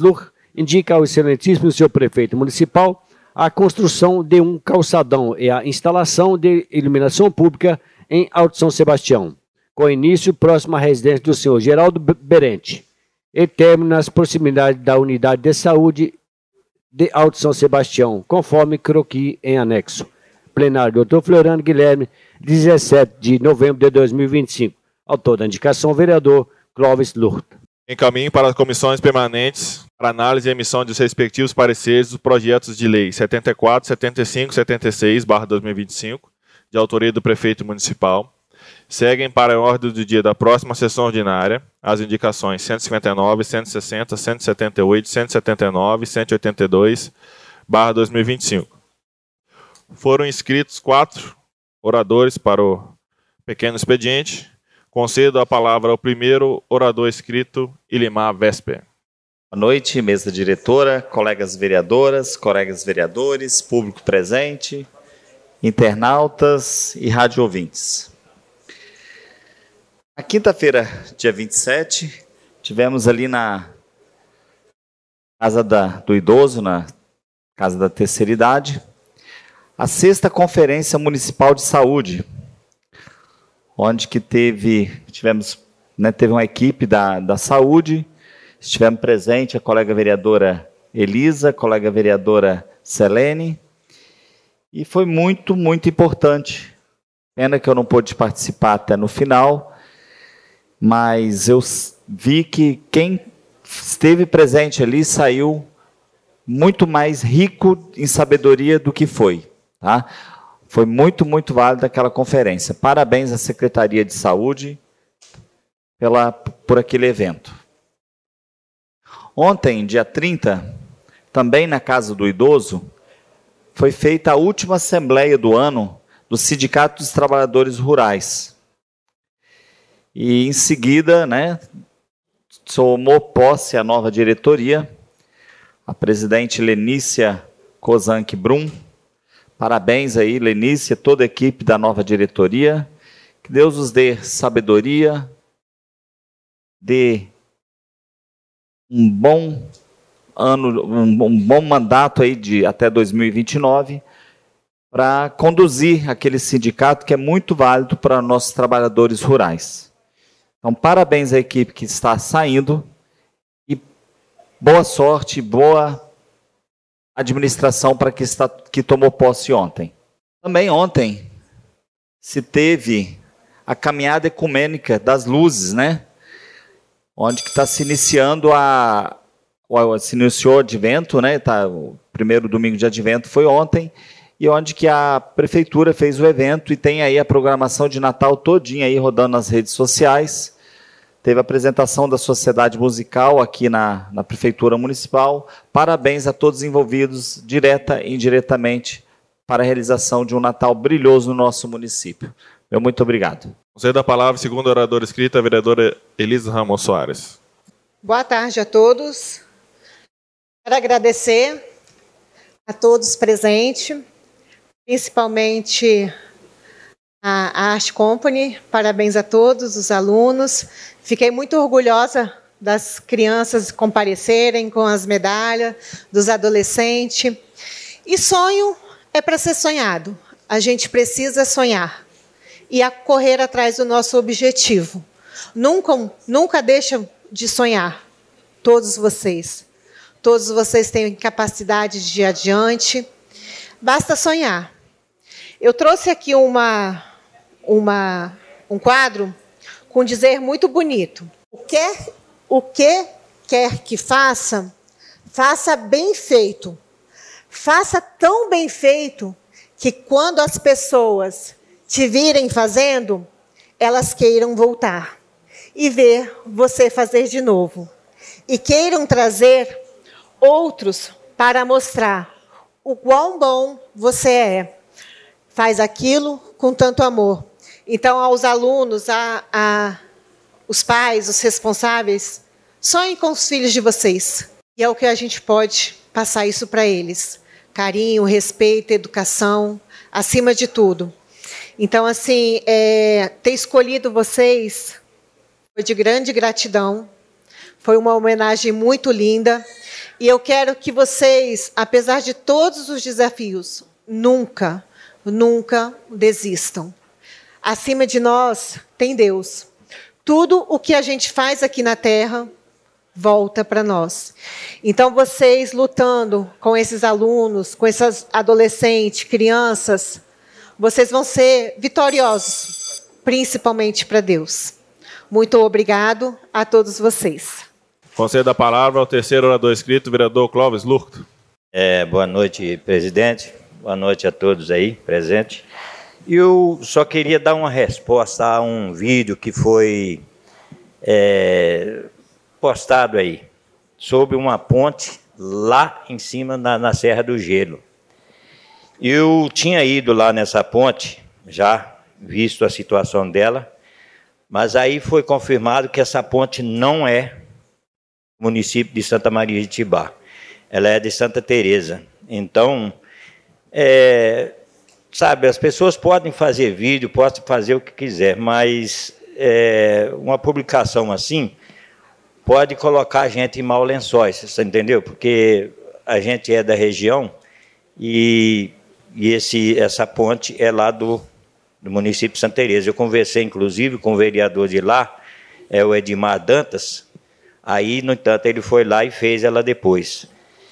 indica ao excelentíssimo senhor prefeito municipal a construção de um calçadão e a instalação de iluminação pública em Alto São Sebastião, com início próximo à residência do senhor Geraldo Berente, e término nas proximidades da unidade de saúde de Alto São Sebastião, conforme croquis em anexo. Plenário doutor Floriano Guilherme, dezessete de novembro de dois mil e vinte e cinco. Autor da indicação, vereador Clóvis Lurta. Encaminho para as comissões permanentes para análise e emissão dos respectivos pareceres dos projetos de lei setenta e quatro, setenta e cinco, setenta e seis, barra dois mil e vinte e cinco, de autoria do prefeito municipal. Seguem para a ordem do dia da próxima sessão ordinária as indicações cento e cinquenta e nove, cento e sessenta, cento e setenta e oito, cento e setenta e nove, cento e oitenta e dois, barra dois mil e vinte e cinco. Foram inscritos quatro oradores para o pequeno expediente. Concedo a palavra ao primeiro orador inscrito, Ilimar Vesper. Boa noite, mesa diretora, colegas vereadoras, colegas vereadores, público presente, internautas e rádio ouvintes. Na quinta-feira, dia vinte e sete, tivemos ali na Casa da, do Idoso, na Casa da Terceira Idade, a sexta Conferência Municipal de Saúde, onde que teve, tivemos, né, teve uma equipe da, da saúde, estivemos presente a colega vereadora Elisa, a colega vereadora Selene, e foi muito, muito importante. Pena que eu não pude participar até no final, mas eu vi que quem esteve presente ali saiu muito mais rico em sabedoria do que foi, tá? Foi muito, muito válida aquela conferência. Parabéns à Secretaria de Saúde pela, por aquele evento. Ontem, dia trinta, também na Casa do Idoso, foi feita a última assembleia do ano do Sindicato dos Trabalhadores Rurais. E, em seguida, né, tomou posse a nova diretoria, a presidente Lenícia Kozank Brum. Parabéns aí, Lenícia, toda a equipe da nova diretoria. Que Deus os dê sabedoria, dê um bom ano, um, um bom mandato aí de até dois mil e vinte e nove, para conduzir aquele sindicato que é muito válido para nossos trabalhadores rurais. Então, parabéns à equipe que está saindo e boa sorte, boa administração para que, está, que tomou posse ontem. Também ontem se teve a caminhada ecumênica das luzes, né? Onde que está se iniciando a, se iniciou o advento, né? Tá, o primeiro domingo de advento foi ontem, e onde que a prefeitura fez o evento e tem aí a programação de Natal todinha aí rodando nas redes sociais. Teve a apresentação da Sociedade Musical aqui na, na Prefeitura Municipal. Parabéns a todos os envolvidos, direta e indiretamente, para a realização de um Natal brilhoso no nosso município. Meu muito obrigado. Concedo a palavra, segundo orador escrita, a vereadora Elisa Ramos Soares. Boa tarde a todos. Quero agradecer a todos presentes, principalmente a Art Company. Parabéns a todos os alunos. Fiquei muito orgulhosa das crianças comparecerem com as medalhas, dos adolescentes. E sonho é para ser sonhado. A gente precisa sonhar e a correr atrás do nosso objetivo. Nunca, nunca deixam de sonhar, todos vocês. Todos vocês têm capacidade de ir adiante. Basta sonhar. Eu trouxe aqui uma, uma, um quadro com um dizer muito bonito. O que, o que quer que faça, faça bem feito. Faça tão bem feito que quando as pessoas te virem fazendo, elas queiram voltar e ver você fazer de novo. E queiram trazer outros para mostrar o quão bom você é. Faz aquilo com tanto amor. Então, aos alunos, a, a, os pais, os responsáveis, sonhem com os filhos de vocês. E é o que a gente pode passar isso para eles. Carinho, respeito, educação, acima de tudo. Então, assim, é, ter escolhido vocês foi de grande gratidão. Foi uma homenagem muito linda. E eu quero que vocês, apesar de todos os desafios, nunca, nunca desistam. Acima de nós tem Deus. Tudo o que a gente faz aqui na Terra volta para nós. Então, vocês lutando com esses alunos, com essas adolescentes, crianças, vocês vão ser vitoriosos, principalmente para Deus. Muito obrigado a todos vocês. Concedo a palavra ao terceiro orador inscrito, vereador Clóvis Lurto. É, boa noite, presidente. Boa noite a todos aí presentes. Eu só queria dar uma resposta a um vídeo que foi é, postado aí, sobre uma ponte lá em cima na, na Serra do Gelo. Eu tinha ido lá nessa ponte, já visto a situação dela, mas aí foi confirmado que essa ponte não é município de Santa Maria de Itibá. Ela é de Santa Teresa. Então, é, sabe, as pessoas podem fazer vídeo, podem fazer o que quiser, mas é, uma publicação assim pode colocar a gente em maus lençóis, você entendeu? Porque a gente é da região e, e esse, essa ponte é lá do, do município de Santa Teresa. Eu conversei, inclusive, com o vereador de lá, é o Edmar Dantas. Aí, no entanto, ele foi lá e fez ela depois.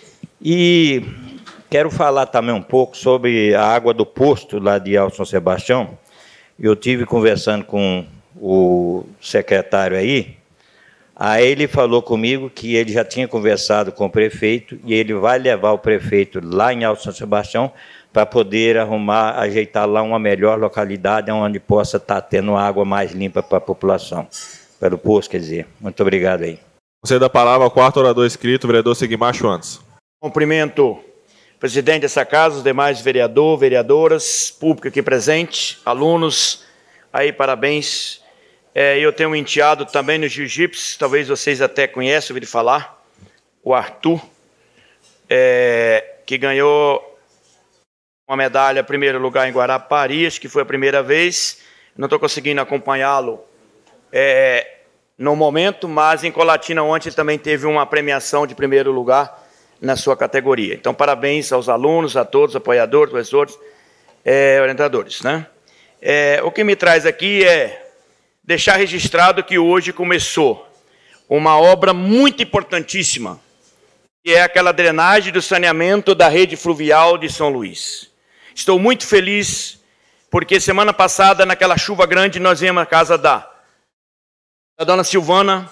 E quero falar também um pouco sobre a água do posto lá de Alto São Sebastião. Eu tive conversando com o secretário aí, aí ele falou comigo que ele já tinha conversado com o prefeito e ele vai levar o prefeito lá em Alto São Sebastião para poder arrumar, ajeitar lá uma melhor localidade onde possa estar tendo água mais limpa para a população. Pelo posto, quer dizer. Muito obrigado aí. Concedo a palavra ao quarto orador inscrito, vereador Sigmar Schwanz. Cumprimento o presidente dessa casa, os demais vereadores, vereadoras, público aqui presente, alunos, aí parabéns. É, eu tenho um enteado também no jiu-jitsu, talvez vocês até conheçam, ouviram falar, o Arthur, é, que ganhou uma medalha, primeiro lugar em Guarapari, acho que foi a primeira vez, não estou conseguindo acompanhá-lo é, no momento, mas em Colatina ontem ele também teve uma premiação de primeiro lugar na sua categoria. Então, parabéns aos alunos, a todos, apoiadores, professores, é, orientadores, né? É, o que me traz aqui é deixar registrado que hoje começou uma obra muito importantíssima, que é aquela drenagem do saneamento da rede fluvial de São Luís. Estou muito feliz, porque semana passada, naquela chuva grande, nós vimos a casa da, da dona Silvana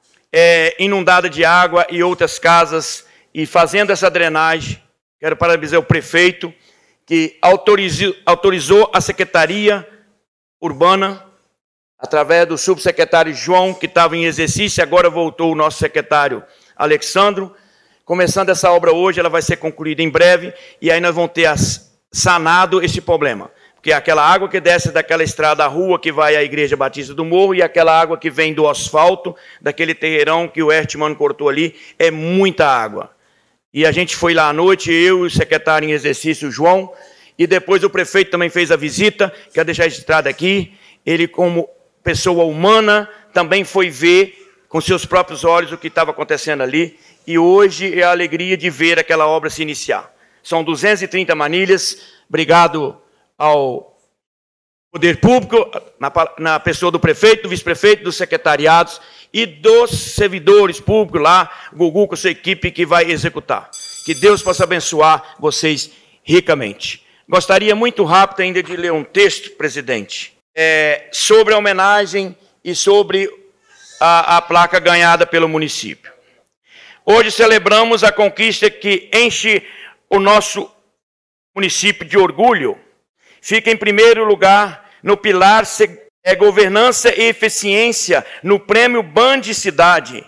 é, inundada de água e outras casas, e fazendo essa drenagem. Quero parabenizar o prefeito, que autorizou, autorizou a Secretaria Urbana, através do subsecretário João, que estava em exercício, agora voltou o nosso secretário Alexandro. Começando essa obra hoje, ela vai ser concluída em breve, e aí nós vamos ter sanado esse problema. Porque aquela água que desce daquela estrada à rua, que vai à Igreja Batista do Morro, e aquela água que vem do asfalto, daquele terreirão que o Hertman cortou ali, é muita água. E a gente foi lá à noite, eu e o secretário em exercício, o João, e depois o prefeito também fez a visita, quero deixar registrado aqui, ele como pessoa humana também foi ver com seus próprios olhos o que estava acontecendo ali, e hoje é a alegria de ver aquela obra se iniciar. São duzentas e trinta manilhas, obrigado ao poder público, na, na pessoa do prefeito, do vice-prefeito, dos secretariados e dos servidores públicos lá, Gugu com sua equipe que vai executar. Que Deus possa abençoar vocês ricamente. Gostaria muito rápido ainda de ler um texto, presidente, é, sobre a homenagem e sobre a, a placa ganhada pelo município. Hoje celebramos a conquista que enche o nosso município de orgulho. Fica em primeiro lugar no pilar é governança e eficiência no prêmio Band Cidade.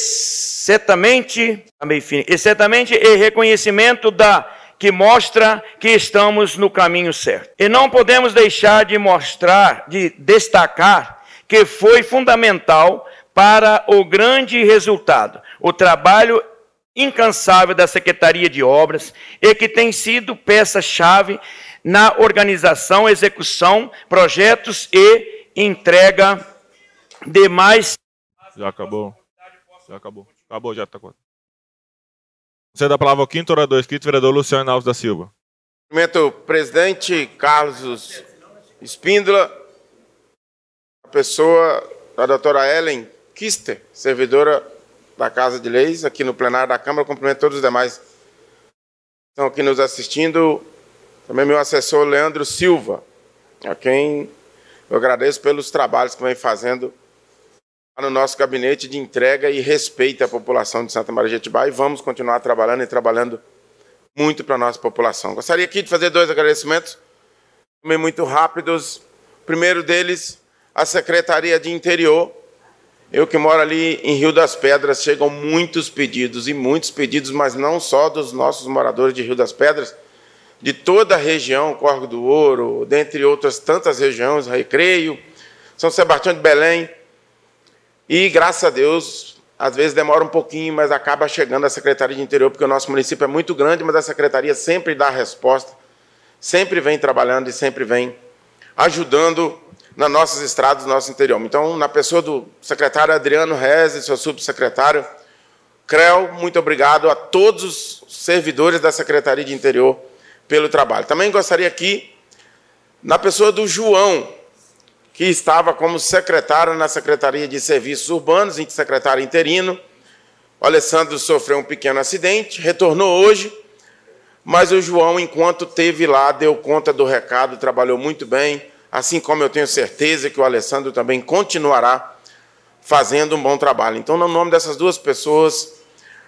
Exatamente, exatamente e reconhecimento da que mostra que estamos no caminho certo. E não podemos deixar de mostrar, de destacar que foi fundamental para o grande resultado, o trabalho incansável da Secretaria de Obras e que tem sido peça-chave na organização, execução, projetos e entrega de mais... Já acabou. Já acabou. Acabou, já está cortado. Você dá a palavra ao quinto orador escrito, vereador Luciano Alves da Silva. Cumprimento o presidente Carlos Espíndola, a pessoa da doutora Ellen Kister, servidora da Casa de Leis, aqui no plenário da Câmara. Cumprimento todos os demais que estão aqui nos assistindo. Também meu assessor Leandro Silva, a quem eu agradeço pelos trabalhos que vem fazendo no nosso gabinete de entrega e respeito à população de Santa Maria de Jetibá, e vamos continuar trabalhando e trabalhando muito para a nossa população. Gostaria aqui de fazer dois agradecimentos, também muito rápidos. O primeiro deles, a Secretaria de Interior. Eu que moro ali em Rio das Pedras, chegam muitos pedidos, e muitos pedidos, mas não só dos nossos moradores de Rio das Pedras, de toda a região, Córrego do Ouro, dentre outras tantas regiões, Recreio, São Sebastião de Belém. E, graças a Deus, às vezes demora um pouquinho, mas acaba chegando à Secretaria de Interior, porque o nosso município é muito grande, mas a Secretaria sempre dá resposta, sempre vem trabalhando e sempre vem ajudando nas nossas estradas, no nosso interior. Então, na pessoa do secretário Adriano Rez e seu subsecretário Creu, muito obrigado a todos os servidores da Secretaria de Interior pelo trabalho. Também gostaria aqui, na pessoa do João, que estava como secretário na Secretaria de Serviços Urbanos, secretário interino. O Alessandro sofreu um pequeno acidente, retornou hoje, mas o João, enquanto esteve lá, deu conta do recado, trabalhou muito bem, assim como eu tenho certeza que o Alessandro também continuará fazendo um bom trabalho. Então, no nome dessas duas pessoas,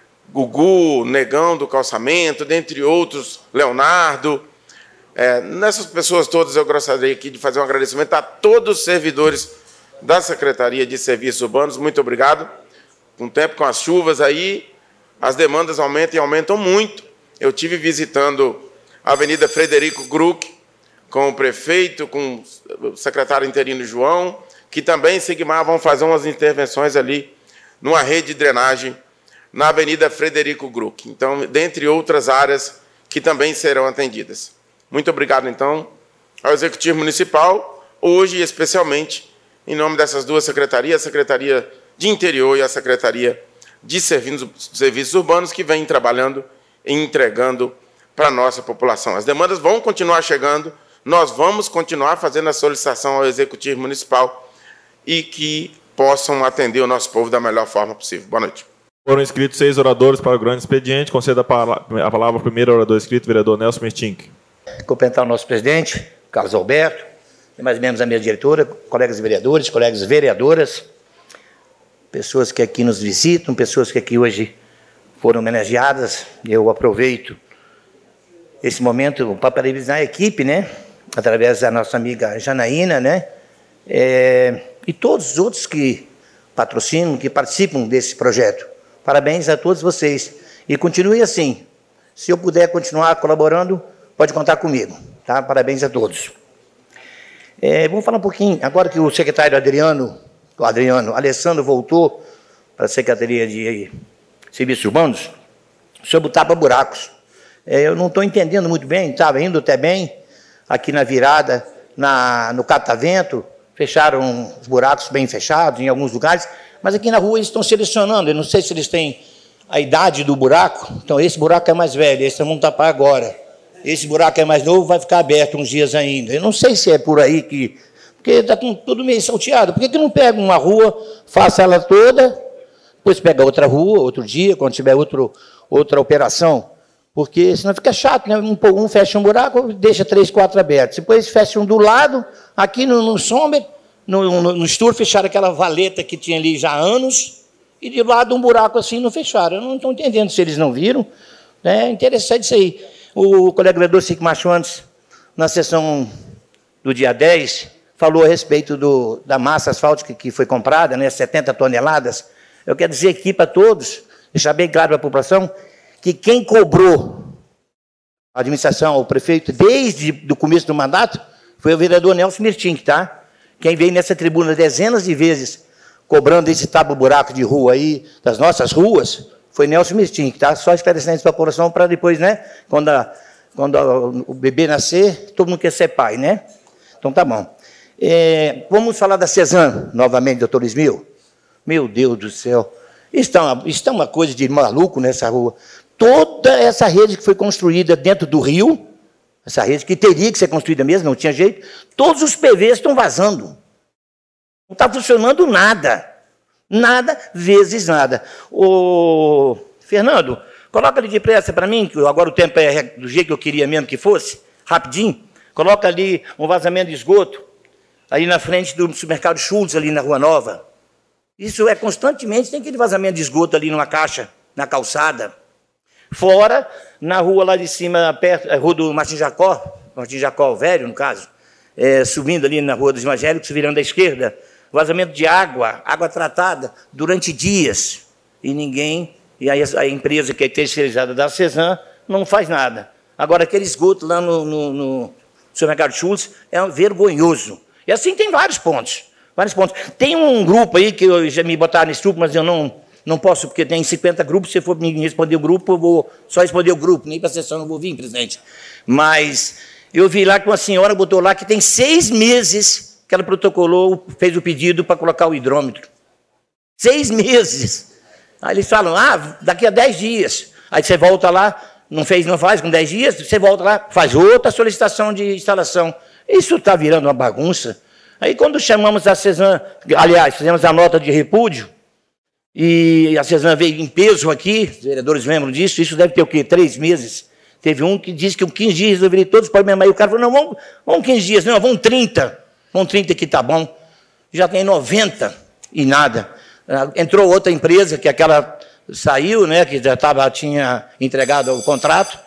Gugu, Negão do Calçamento, dentre outros, Leonardo, É, nessas pessoas todas, eu gostaria aqui de fazer um agradecimento a todos os servidores da Secretaria de Serviços Urbanos. Muito obrigado. Com o tempo, com as chuvas aí, as demandas aumentam e aumentam muito. Eu tive visitando a Avenida Frederico Gruc com o prefeito, com o secretário interino João, que também, em Sigmar, vão fazer umas intervenções ali numa rede de drenagem na Avenida Frederico Gruc. Então, dentre outras áreas que também serão atendidas. Muito obrigado, então, ao Executivo Municipal, hoje, especialmente, em nome dessas duas secretarias, a Secretaria de Interior e a Secretaria de Serviços Urbanos, que vem trabalhando e entregando para a nossa população. As demandas vão continuar chegando, nós vamos continuar fazendo a solicitação ao Executivo Municipal e que possam atender o nosso povo da melhor forma possível. Boa noite. Foram inscritos seis oradores para o grande expediente. Conceda a palavra ao primeiro orador inscrito, vereador Nelson Mertink. Cumprimentar o nosso presidente, Carlos Alberto, e mais membros da minha diretora, colegas vereadores, colegas vereadoras, pessoas que aqui nos visitam, pessoas que aqui hoje foram homenageadas. Eu aproveito esse momento para parabenizar a equipe, né, através da nossa amiga Janaína, né, é, e todos os outros que patrocinam, que participam desse projeto. Parabéns a todos vocês. E continue assim. Se eu puder continuar colaborando, pode contar comigo, tá? Parabéns a todos. É, vamos falar um pouquinho, agora que o secretário Adriano, o Adriano Alessandro voltou para a Secretaria de Serviços Urbanos, sobre o tapa-buracos. É, eu não estou entendendo muito bem, estava indo até bem, aqui na virada, na, no catavento, fecharam os buracos bem fechados em alguns lugares, mas aqui na rua eles estão selecionando, eu não sei se eles têm a idade do buraco, então esse buraco é mais velho, esse vamos tapar agora. Esse buraco é mais novo, vai ficar aberto uns dias ainda. Eu não sei se é por aí que... Porque está tudo meio salteado. Por que, que não pega uma rua, faça ela toda, depois pega outra rua, outro dia, quando tiver outro, outra operação? Porque senão fica chato, né? Um, um fecha um buraco, deixa três, quatro abertos. Depois fecha um do lado, aqui no, no Sommer, no, no, no Stur, fecharam aquela valeta que tinha ali já há anos, e de lado um buraco assim não fecharam. Eu não estou entendendo se eles não viram. É interessante isso aí. O colega vereador Cico Macho antes, na sessão do dia dez, falou a respeito do, da massa asfáltica que foi comprada, né, setenta toneladas. Eu quero dizer aqui para todos, deixar bem claro para a população, que quem cobrou a administração, o prefeito, desde o começo do mandato, foi o vereador Nelson Mertink, tá? Quem veio nessa tribuna dezenas de vezes cobrando esse tapa-buraco de rua aí, das nossas ruas, foi Nelson Mertink, tá? Só esclarecendo isso para a população, para depois, né, quando, a, quando a, o bebê nascer, todo mundo quer ser pai, né? Então, tá bom. É, vamos falar da Cezan, novamente, doutor Ismil. Meu Deus do céu. Isso está uma, isso tá uma coisa de maluco nessa rua. Toda essa rede que foi construída dentro do rio, essa rede que teria que ser construída mesmo, não tinha jeito, todos os P Vs estão vazando. Não está funcionando nada. Nada vezes nada. Ô, Fernando, coloca ali depressa para mim, que agora o tempo é do jeito que eu queria mesmo que fosse, rapidinho. Coloca ali um vazamento de esgoto, ali na frente do supermercado Schultz, ali na Rua Nova. Isso é constantemente, tem aquele vazamento de esgoto ali numa caixa, na calçada. Fora, na rua lá de cima, perto, a rua do Martim Jacó, Martim Jacó velho, no caso, é, subindo ali na Rua dos Evangélicos, virando à esquerda, vazamento de água, água tratada, durante dias. E ninguém, e aí a empresa que é terceirizada da Cesan não faz nada. Agora, aquele esgoto lá no, no, no supermercado Schultz é vergonhoso. E assim tem vários pontos. Vários pontos. Tem um grupo aí que eu já me botaram nesse grupo, mas eu não, não posso, porque tem cinquenta grupos. Se for me responder o grupo, eu vou só responder o grupo, nem para a sessão não vou vir, presidente. Mas eu vi lá que uma senhora botou lá que tem seis meses que ela protocolou, fez o pedido para colocar o hidrômetro. Seis meses. Aí eles falam, ah, daqui a dez dias. Aí você volta lá, não fez, não faz, com dez dias, você volta lá, faz outra solicitação de instalação. Isso está virando uma bagunça. Aí, quando chamamos a Cesan, aliás, fizemos a nota de repúdio, e a Cesan veio em peso aqui, os vereadores lembram disso, isso deve ter o quê? Três meses. Teve um que disse que com quinze dias resolveria todos os problemas. Aí o cara falou, não, vamos, vamos quinze dias, não, vamos trinta. Vamos trinta que está bom. Já tem noventa e nada. Entrou outra empresa, que aquela saiu, né, que já tava, tinha entregado o contrato,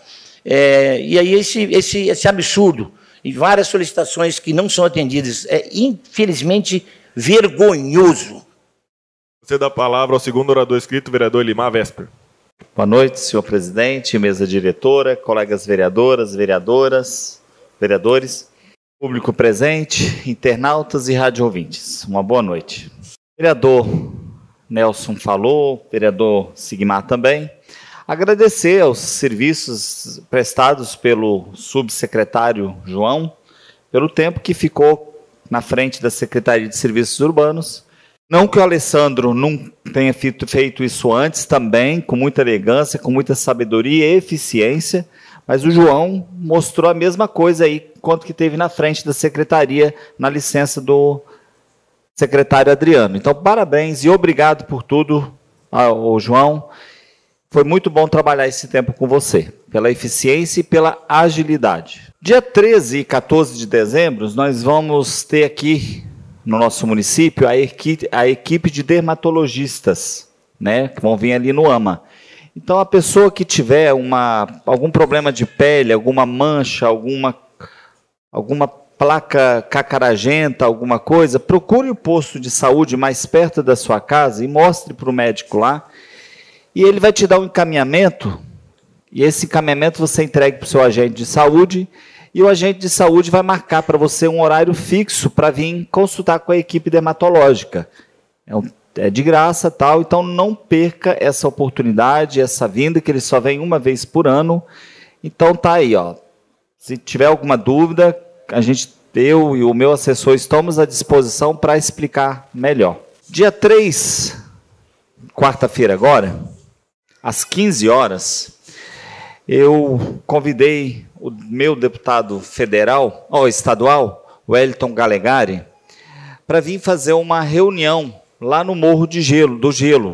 é, e aí esse, esse, esse absurdo, e várias solicitações que não são atendidas. É, infelizmente, vergonhoso. Você dá a palavra ao segundo orador inscrito, vereador Elimar Vesper. Boa noite, senhor presidente, mesa diretora, colegas vereadoras, vereadoras, vereadores, público presente, internautas e rádio ouvintes. Uma boa noite. Vereador Nelson falou, vereador Sigmar também. Agradecer aos serviços prestados pelo subsecretário João, pelo tempo que ficou na frente da Secretaria de Serviços Urbanos. Não que o Alessandro não tenha feito isso antes também, com muita elegância, com muita sabedoria e eficiência, mas o João mostrou a mesma coisa aí, quanto que teve na frente da Secretaria, na licença do secretário Adriano. Então, parabéns e obrigado por tudo, ao João. Foi muito bom trabalhar esse tempo com você, pela eficiência e pela agilidade. Dia treze e quatorze de dezembro, nós vamos ter aqui no nosso município a equipe, a equipe de dermatologistas, né, que vão vir ali no AMA. Então, a pessoa que tiver uma, algum problema de pele, alguma mancha, alguma, alguma placa cacaragenta, alguma coisa, procure o posto de saúde mais perto da sua casa e mostre para o médico lá. E ele vai te dar um encaminhamento, e esse encaminhamento você entrega para o seu agente de saúde, e o agente de saúde vai marcar para você um horário fixo para vir consultar com a equipe dermatológica. É, um, é de graça, tal, então não perca essa oportunidade, essa vinda, que ele só vem uma vez por ano. Então tá aí, ó. Se tiver alguma dúvida, a gente, eu e o meu assessor estamos à disposição para explicar melhor. Dia três, quarta-feira agora, às quinze horas, eu convidei o meu deputado federal, ou estadual, Wellington Galegari, para vir fazer uma reunião lá no Morro de Gelo, do Gelo.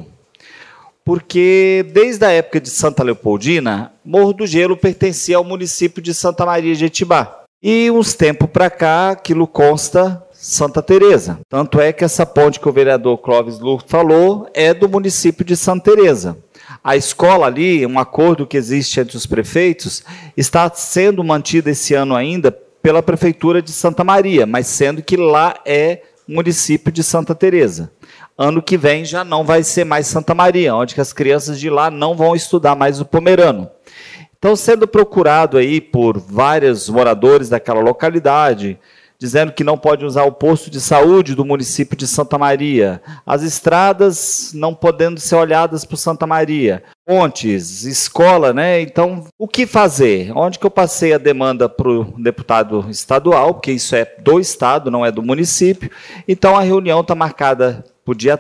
Porque desde a época de Santa Leopoldina, Morro do Gelo pertencia ao município de Santa Maria de Etibá. E uns tempos para cá, aquilo consta Santa Teresa. Tanto é que essa ponte que o vereador Clóvis Lourdes falou é do município de Santa Teresa. A escola ali, um acordo que existe entre os prefeitos, está sendo mantido esse ano ainda pela Prefeitura de Santa Maria, mas sendo que lá é município de Santa Teresa. Ano que vem já não vai ser mais Santa Maria, onde que as crianças de lá não vão estudar mais o Pomerano. Então, sendo procurado aí por vários moradores daquela localidade, dizendo que não pode usar o posto de saúde do município de Santa Maria, as estradas não podendo ser olhadas por Santa Maria, pontes, escola, né? Então, o que fazer? Onde que eu passei a demanda para o deputado estadual, porque isso é do estado, não é do município. Então, a reunião está marcada para o dia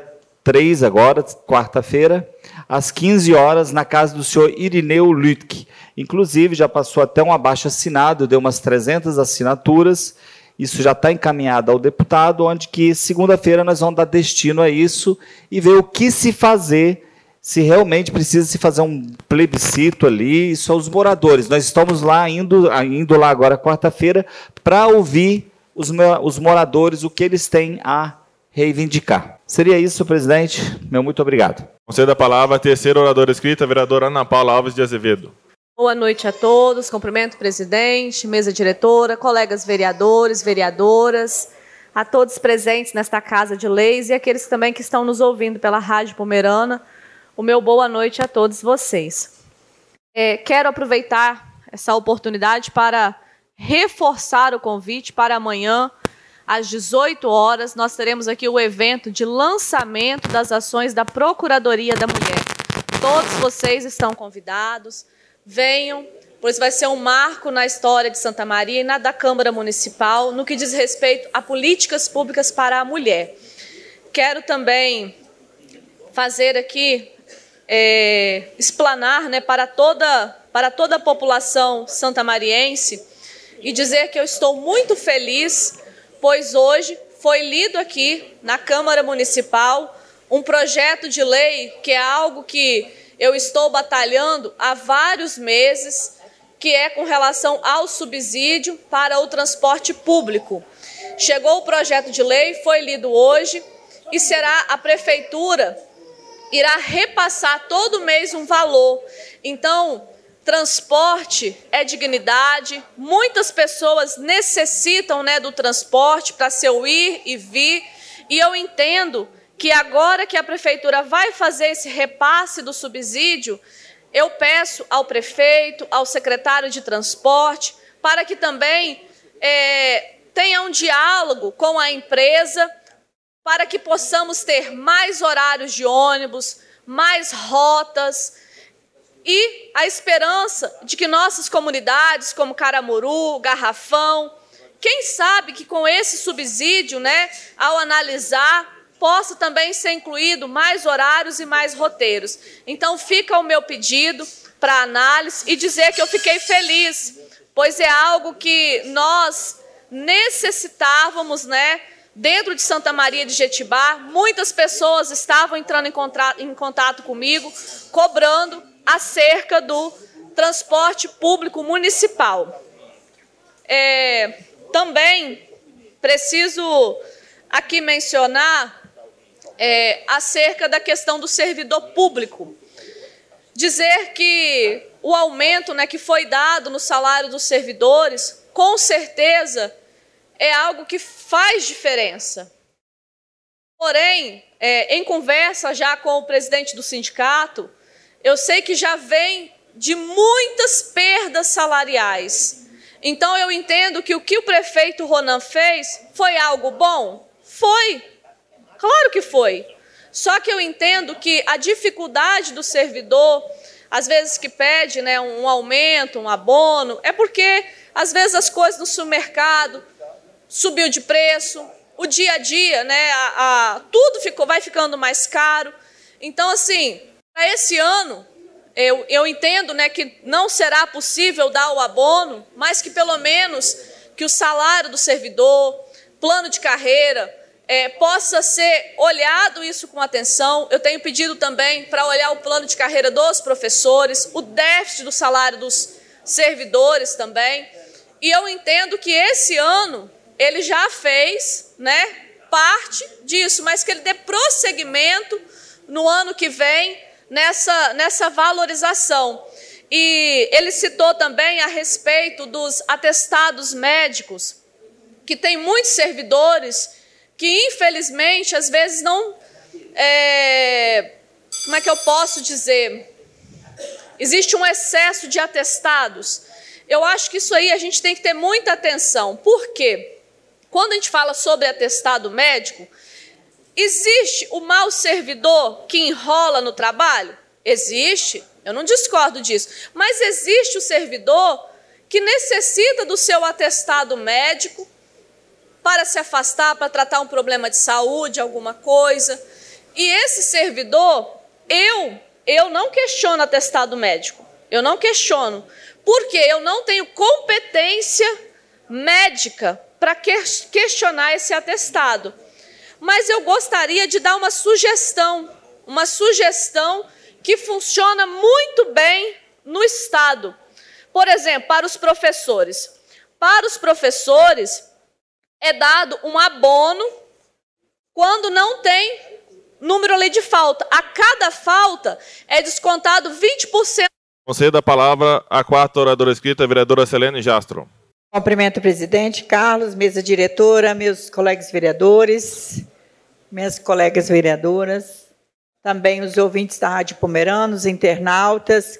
três agora, quarta-feira, às quinze horas, na casa do senhor Irineu Lütke. Inclusive, já passou até um abaixo-assinado, deu umas trezentas assinaturas, isso já está encaminhado ao deputado, onde que segunda-feira nós vamos dar destino a isso e ver o que se fazer, se realmente precisa se fazer um plebiscito ali, isso aos moradores. Nós estamos lá, indo, indo lá agora, quarta-feira, para ouvir os, os moradores, o que eles têm a reivindicar. Seria isso, presidente. Meu muito obrigado. Concedo a palavra à terceira oradora escrita, a vereadora Ana Paula Alves de Azevedo. Boa noite a todos. Cumprimento o presidente, mesa diretora, colegas vereadores, vereadoras, a todos presentes nesta Casa de Leis e aqueles também que estão nos ouvindo pela Rádio Pomerana. O meu boa noite a todos vocês. É, quero aproveitar essa oportunidade para reforçar o convite para amanhã, às dezoito horas, nós teremos aqui o evento de lançamento das ações da Procuradoria da Mulher. Todos vocês estão convidados, venham, pois vai ser um marco na história de Santa Maria e na da Câmara Municipal, no que diz respeito a políticas públicas para a mulher. Quero também fazer aqui, é, explanar, né, para, toda, para toda a população santamariense e dizer que eu estou muito feliz, pois hoje foi lido aqui na Câmara Municipal um projeto de lei que é algo que eu estou batalhando há vários meses, que é com relação ao subsídio para o transporte público. Chegou o projeto de lei, foi lido hoje e será a Prefeitura irá repassar todo mês um valor. Então, transporte é dignidade, muitas pessoas necessitam, né, do transporte para seu ir e vir, e eu entendo que agora que a Prefeitura vai fazer esse repasse do subsídio, eu peço ao prefeito, ao secretário de transporte, para que também é, tenha um diálogo com a empresa, para que possamos ter mais horários de ônibus, mais rotas, e a esperança de que nossas comunidades, como Caramuru, Garrafão, quem sabe que com esse subsídio, né, ao analisar, possa também ser incluído mais horários e mais roteiros. Então fica o meu pedido para análise e dizer que eu fiquei feliz, pois é algo que nós necessitávamos, né, dentro de Santa Maria de Jetibá. Muitas pessoas estavam entrando em contato, em contato comigo, cobrando acerca do transporte público municipal. É, também preciso aqui mencionar é, acerca da questão do servidor público. Dizer que o aumento, né, que foi dado no salário dos servidores, com certeza é algo que faz diferença. Porém, é, em conversa já com o presidente do sindicato, eu sei que já vem de muitas perdas salariais. Então, eu entendo que o que o prefeito Ronan fez foi algo bom? Foi. Claro que foi. Só que eu entendo que a dificuldade do servidor, às vezes que pede, né, um aumento, um abono, é porque, às vezes, as coisas no supermercado subiu de preço, o dia a dia, né, a, a, tudo ficou, vai ficando mais caro. Então, assim, para esse ano, eu, eu entendo, né, que não será possível dar o abono, mas que pelo menos que o salário do servidor, plano de carreira, é, possa ser olhado isso com atenção. Eu tenho pedido também para olhar o plano de carreira dos professores, o déficit do salário dos servidores também. E eu entendo que esse ano ele já fez, né, parte disso, mas que ele dê prosseguimento no ano que vem nessa, nessa valorização. E ele citou também a respeito dos atestados médicos, que tem muitos servidores que, infelizmente, às vezes não... É, como é que eu posso dizer? Existe um excesso de atestados. Eu acho que isso aí a gente tem que ter muita atenção. Por quê? Quando a gente fala sobre atestado médico, existe o mau servidor que enrola no trabalho? Existe, eu não discordo disso. Mas existe o servidor que necessita do seu atestado médico para se afastar, para tratar um problema de saúde, alguma coisa. E esse servidor, eu, eu não questiono atestado médico. Eu não questiono. Porque eu não tenho competência médica para questionar esse atestado. Mas eu gostaria de dar uma sugestão, uma sugestão que funciona muito bem no Estado. Por exemplo, para os professores. Para os professores, é dado um abono quando não tem número ali de falta. A cada falta é descontado vinte por cento. Concedo a palavra à quarta oradora escrita, a vereadora Selene Jastro. Cumprimento o presidente Carlos, mesa diretora, meus colegas vereadores, minhas colegas vereadoras, também os ouvintes da Rádio Pomerana, os internautas.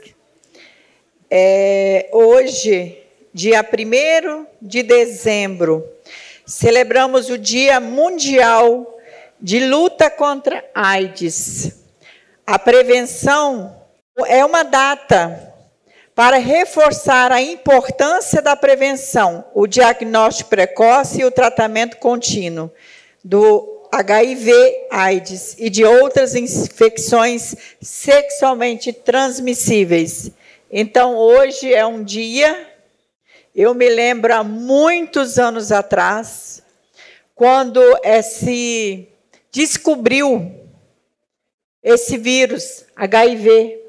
É, hoje, dia primeiro de dezembro, celebramos o Dia Mundial de Luta contra a AIDS. A prevenção é uma data para reforçar a importância da prevenção, o diagnóstico precoce e o tratamento contínuo do H I V AIDS e de outras infecções sexualmente transmissíveis. Então, hoje é um dia, eu me lembro há muitos anos atrás, quando é, se descobriu esse vírus, H I V.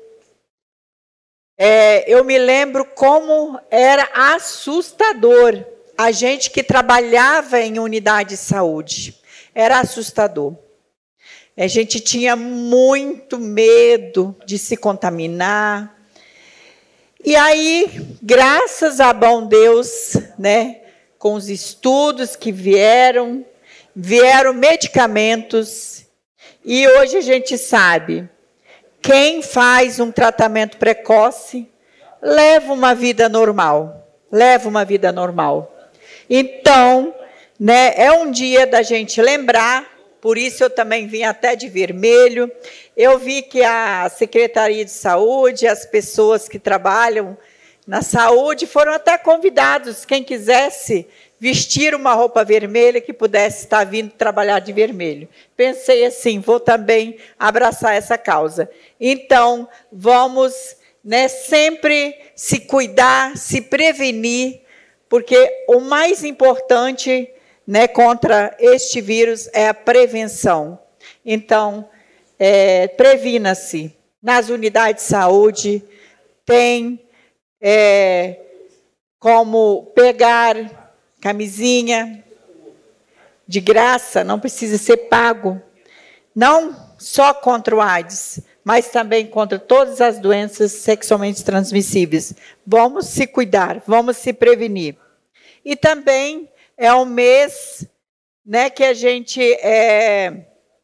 É, eu me lembro como era assustador. A gente que trabalhava em unidade de saúde, era assustador. A gente tinha muito medo de se contaminar. E aí, graças a bom Deus, né, com os estudos que vieram, vieram medicamentos, e hoje a gente sabe, quem faz um tratamento precoce leva uma vida normal, leva uma vida normal. Então, né, é um dia da gente lembrar, por isso eu também vim até de vermelho. Eu vi que a Secretaria de Saúde, as pessoas que trabalham na saúde, foram até convidados, quem quisesse vestir uma roupa vermelha, que pudesse estar vindo trabalhar de vermelho. Pensei assim, vou também abraçar essa causa. Então, vamos, né, sempre se cuidar, se prevenir, porque o mais importante, né, contra este vírus é a prevenção. Então, é, previna-se. Nas unidades de saúde, tem é, como pegar camisinha de graça, não precisa ser pago, não só contra o AIDS, mas também contra todas as doenças sexualmente transmissíveis. Vamos se cuidar, vamos se prevenir. E também é um mês, né, que a gente é,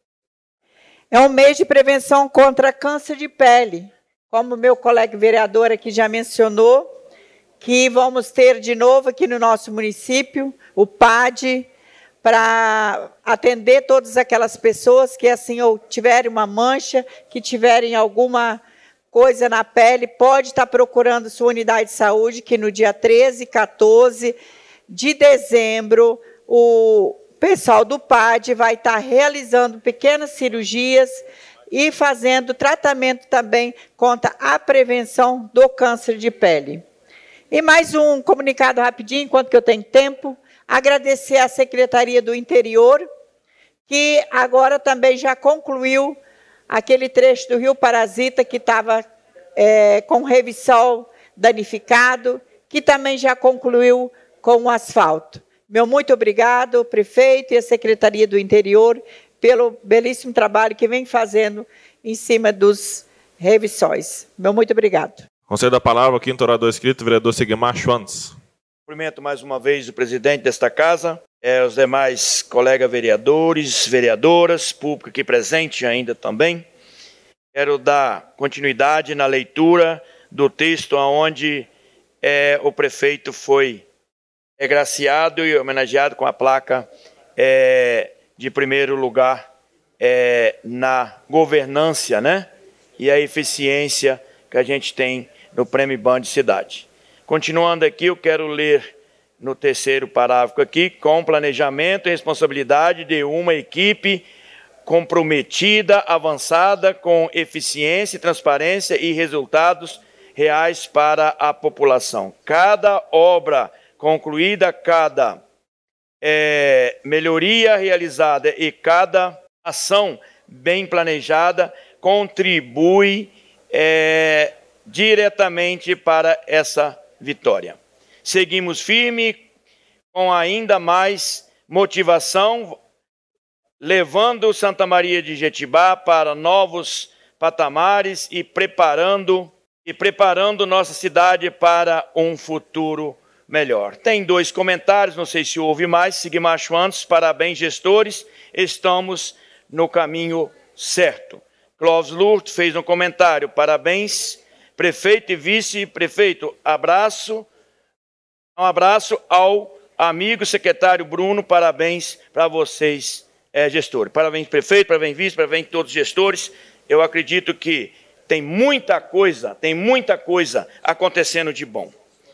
é um mês de prevenção contra câncer de pele, como meu colega vereador aqui já mencionou, que vamos ter de novo aqui no nosso município, o P A D, para atender todas aquelas pessoas que, assim, ou tiverem uma mancha, que tiverem alguma coisa na pele, pode estar procurando sua unidade de saúde, que no dia treze e quatorze de dezembro, o pessoal do P A D vai estar realizando pequenas cirurgias e fazendo tratamento também contra a prevenção do câncer de pele. E mais um comunicado rapidinho, enquanto que eu tenho tempo, agradecer à Secretaria do Interior, que agora também já concluiu aquele trecho do Rio Parasita que estava é, com revisão danificado, que também já concluiu com o asfalto. Meu muito obrigado, prefeito e a Secretaria do Interior, pelo belíssimo trabalho que vem fazendo em cima dos revisões. Meu muito obrigado. Concedo a palavra ao quinto orador escrito, vereador Sigmar Schwanz. Cumprimento mais uma vez o presidente desta casa, é, os demais colegas vereadores, vereadoras, público aqui presente ainda também. Quero dar continuidade na leitura do texto onde é, o prefeito foi agraciado e homenageado com a placa é, de primeiro lugar é, na governança, né, e a eficiência que a gente tem no Prêmio Band de Cidade. Continuando aqui, eu quero ler no terceiro parágrafo aqui, com planejamento e responsabilidade de uma equipe comprometida, avançada, com eficiência, transparência e resultados reais para a população. Cada obra concluída, cada é, melhoria realizada e cada ação bem planejada contribui é, diretamente para essa vitória. Seguimos firme com ainda mais motivação, levando Santa Maria de Jetibá para novos patamares e preparando e preparando nossa cidade para um futuro melhor. Tem dois comentários, não sei se houve mais. Sigmacho antes, parabéns gestores, estamos no caminho certo. Clóvis Lourdes fez um comentário, parabéns prefeito e vice-prefeito, abraço, um abraço ao amigo secretário Bruno, parabéns para vocês, é, gestores. Parabéns prefeito, parabéns vice, parabéns todos os gestores. Eu acredito que tem muita coisa, tem muita coisa acontecendo de bom.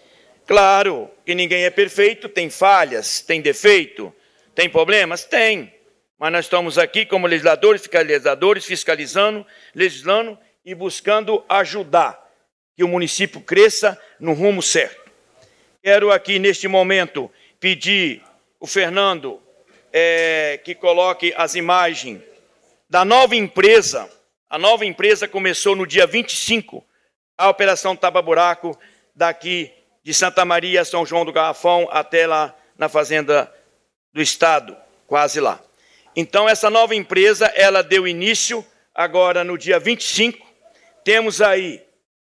Claro que ninguém é perfeito, tem falhas, tem defeito, tem problemas? Tem. Mas nós estamos aqui como legisladores, fiscalizadores, fiscalizando, legislando e buscando ajudar que o município cresça no rumo certo. Quero aqui, neste momento, pedir o Fernando é, que coloque as imagens da nova empresa. A nova empresa começou no dia vinte e cinco, a Operação Tapa Buraco, daqui de Santa Maria, São João do Garrafão, até lá na Fazenda do Estado, quase lá. Então, essa nova empresa, ela deu início agora no dia vinte e cinco. Temos aí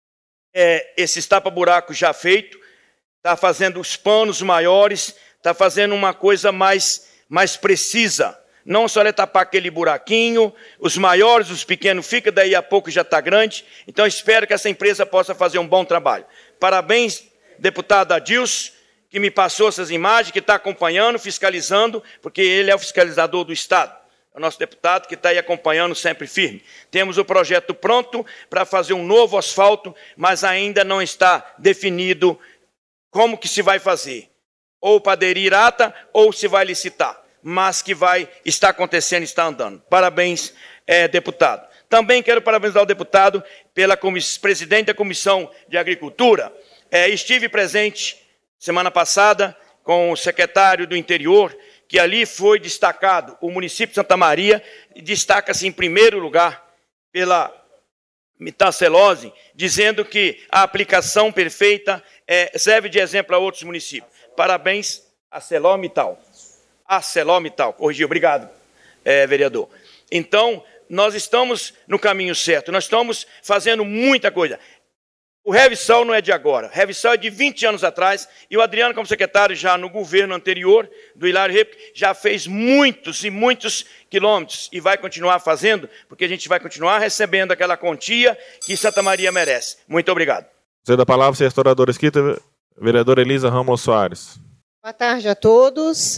é, esses tapa-buracos já feitos, está fazendo os panos maiores, está fazendo uma coisa mais, mais precisa. Não só é tapar aquele buraquinho, os maiores, os pequenos ficam, daí a pouco já está grande. Então, espero que essa empresa possa fazer um bom trabalho. Parabéns, deputado Adilson, que me passou essas imagens, que está acompanhando, fiscalizando, porque ele é o fiscalizador do Estado. É o nosso deputado que está aí acompanhando sempre firme. Temos o projeto pronto para fazer um novo asfalto, mas ainda não está definido como que se vai fazer. Ou para aderir ata, ou se vai licitar. Mas que vai estar acontecendo, está andando. Parabéns, é, deputado. Também quero parabenizar o deputado pela presidente da Comissão de Agricultura. É, estive presente semana passada com o secretário do Interior, que ali foi destacado, o município de Santa Maria, destaca-se em primeiro lugar pela Mitacelose, dizendo que a aplicação perfeita é, serve de exemplo a outros municípios. Parabéns a ArcelorMittal. ArcelorMittal, corrigiu, obrigado, é, vereador. Então, nós estamos no caminho certo, nós estamos fazendo muita coisa. O Revisol não é de agora, o Revisol é de vinte anos atrás, e o Adriano, como secretário, já no governo anterior, do Hilário Repic, já fez muitos e muitos quilômetros, e vai continuar fazendo, porque a gente vai continuar recebendo aquela quantia que Santa Maria merece. Muito obrigado. Você da palavra, senadora escrita, vereadora Elisa Ramos Soares. Boa tarde a todos.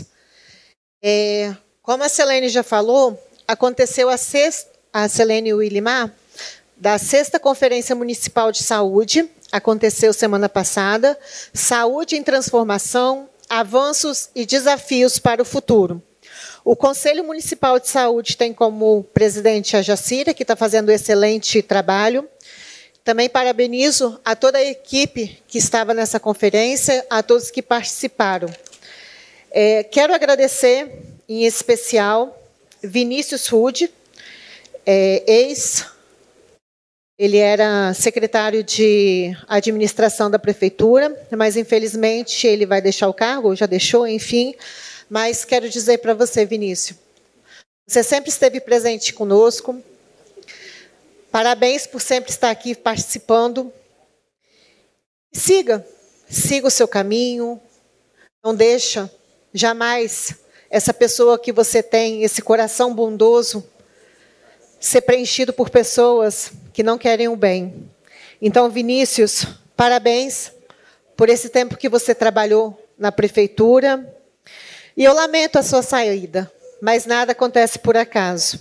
É, como a Selene já falou, aconteceu a sexta, a Selene Willimar, da sexta Conferência Municipal de Saúde, aconteceu semana passada, Saúde em Transformação, Avanços e Desafios para o Futuro. O Conselho Municipal de Saúde tem como presidente a Jacira, que está fazendo um excelente trabalho. Também parabenizo a toda a equipe que estava nessa conferência, a todos que participaram. É, quero agradecer, em especial, Vinícius Rude, é, ex- Ele era secretário de administração da prefeitura, mas, infelizmente, ele vai deixar o cargo, ou já deixou, enfim. Mas quero dizer para você, Vinícius, você sempre esteve presente conosco. Parabéns por sempre estar aqui participando. Siga, siga o seu caminho. Não deixa jamais essa pessoa que você tem, esse coração bondoso, ser preenchido por pessoas que não querem o bem. Então, Vinícius, parabéns por esse tempo que você trabalhou na prefeitura. E eu lamento a sua saída, mas nada acontece por acaso.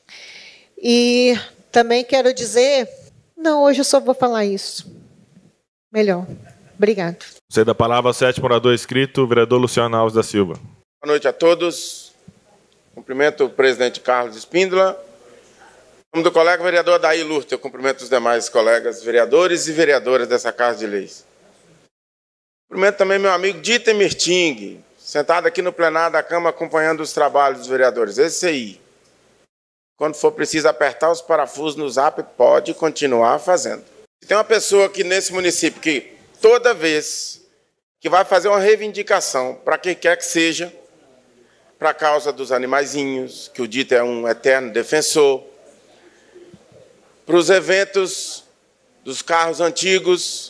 E também quero dizer... Não, hoje eu só vou falar isso. Melhor. Obrigado. Você da palavra, sétimo orador escrito, vereador Luciano Alves da Silva. Boa noite a todos. Cumprimento o presidente Carlos Espíndola. Em nome do colega vereador Adair Lurter, eu cumprimento os demais colegas vereadores e vereadoras dessa Casa de Leis. Cumprimento também meu amigo Dieter Mirting, sentado aqui no plenário da Câmara acompanhando os trabalhos dos vereadores. Esse aí, quando for preciso apertar os parafusos no zap, pode continuar fazendo. Tem uma pessoa aqui nesse município que toda vez que vai fazer uma reivindicação para quem quer que seja, para a causa dos animaizinhos, que o Dieter é um eterno defensor, para os eventos dos carros antigos,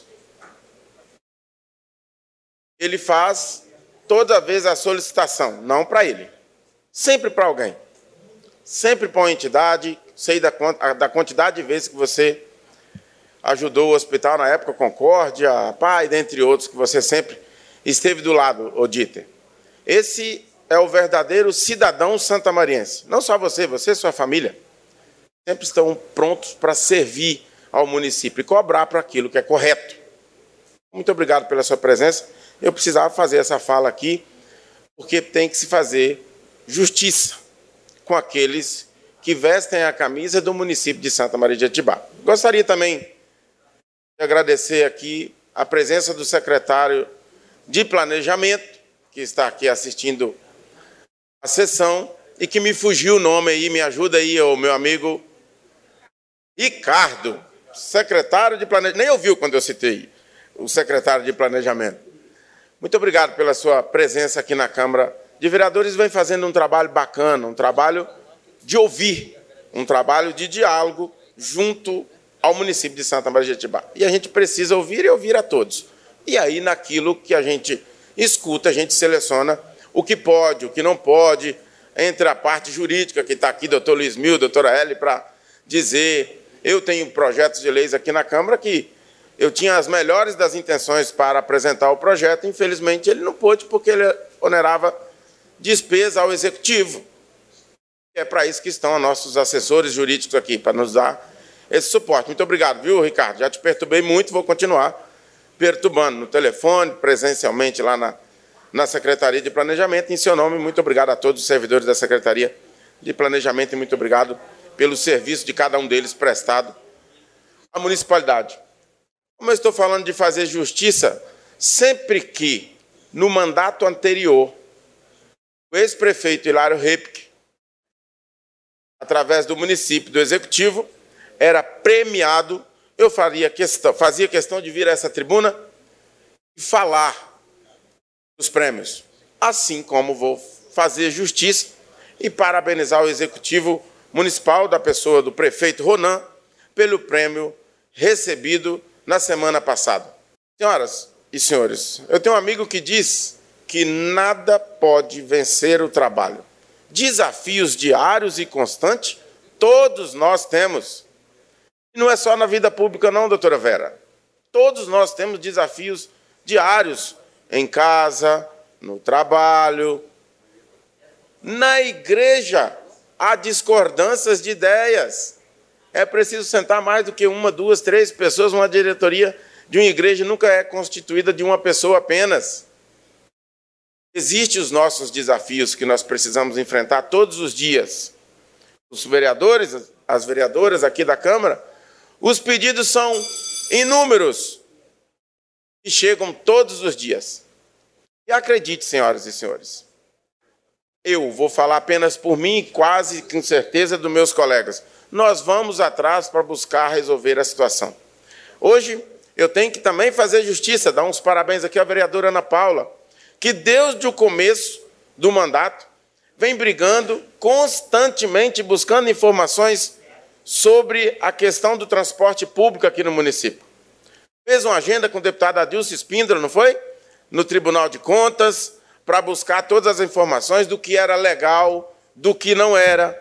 ele faz toda vez a solicitação, não para ele, sempre para alguém, sempre para uma entidade, sei da, da quantidade de vezes que você ajudou o hospital na época, Concórdia, Pai, dentre outros, que você sempre esteve do lado, ô Dieter. Esse é o verdadeiro cidadão santamariense. Não só você, você e sua família, sempre estão prontos para servir ao município e cobrar para aquilo que é correto. Muito obrigado pela sua presença. Eu precisava fazer essa fala aqui, porque tem que se fazer justiça com aqueles que vestem a camisa do município de Santa Maria de Jetibá. Gostaria também de agradecer aqui a presença do secretário de Planejamento, que está aqui assistindo a sessão, e que me fugiu o nome aí, me ajuda aí, o meu amigo Ricardo, secretário de Planejamento. Nem ouviu quando eu citei o secretário de Planejamento. Muito obrigado pela sua presença aqui na Câmara de Vereadores. Vem fazendo um trabalho bacana, um trabalho de ouvir, um trabalho de diálogo junto ao município de Santa Maria de Jetibá. E a gente precisa ouvir e ouvir a todos. E aí, naquilo que a gente escuta, a gente seleciona o que pode, o que não pode, entre a parte jurídica, que está aqui, doutor Luiz Mil, doutora Eli, para dizer, eu tenho projetos de leis aqui na Câmara que eu tinha as melhores das intenções para apresentar o projeto, infelizmente ele não pôde, porque ele onerava despesa ao Executivo. É para isso que estão nossos assessores jurídicos aqui, para nos dar esse suporte. Muito obrigado, viu, Ricardo? Já te perturbei muito, vou continuar perturbando no telefone, presencialmente lá na, na Secretaria de Planejamento. Em seu nome, muito obrigado a todos os servidores da Secretaria de Planejamento e muito obrigado pelo serviço de cada um deles prestado à municipalidade. Como eu estou falando de fazer justiça, sempre que, no mandato anterior, o ex-prefeito Hilário Repic, através do município, do Executivo, era premiado, eu faria questão, fazia questão de vir a essa tribuna e falar dos prêmios. Assim como vou fazer justiça e parabenizar o Executivo Municipal, da pessoa do prefeito Ronan, pelo prêmio recebido na semana passada. Senhoras e senhores, eu tenho um amigo que diz que nada pode vencer o trabalho. Desafios diários e constantes, todos nós temos. E não é só na vida pública não, doutora Vera. Todos nós temos desafios diários, em casa, no trabalho. Na igreja, há discordâncias de ideias. É preciso sentar mais do que uma, duas, três pessoas. Uma diretoria de uma igreja nunca é constituída de uma pessoa apenas. Existem os nossos desafios que nós precisamos enfrentar todos os dias. Os vereadores, as vereadoras aqui da Câmara, os pedidos são inúmeros e chegam todos os dias. E acredite, senhoras e senhores, eu vou falar apenas por mim e quase com certeza dos meus colegas. Nós vamos atrás para buscar resolver a situação. Hoje, eu tenho que também fazer justiça, dar uns parabéns aqui à vereadora Ana Paula, que desde o começo do mandato vem brigando constantemente, buscando informações sobre a questão do transporte público aqui no município. Fez uma agenda com o deputado Adilson Espíndola, não foi? No Tribunal de Contas, para buscar todas as informações do que era legal, do que não era.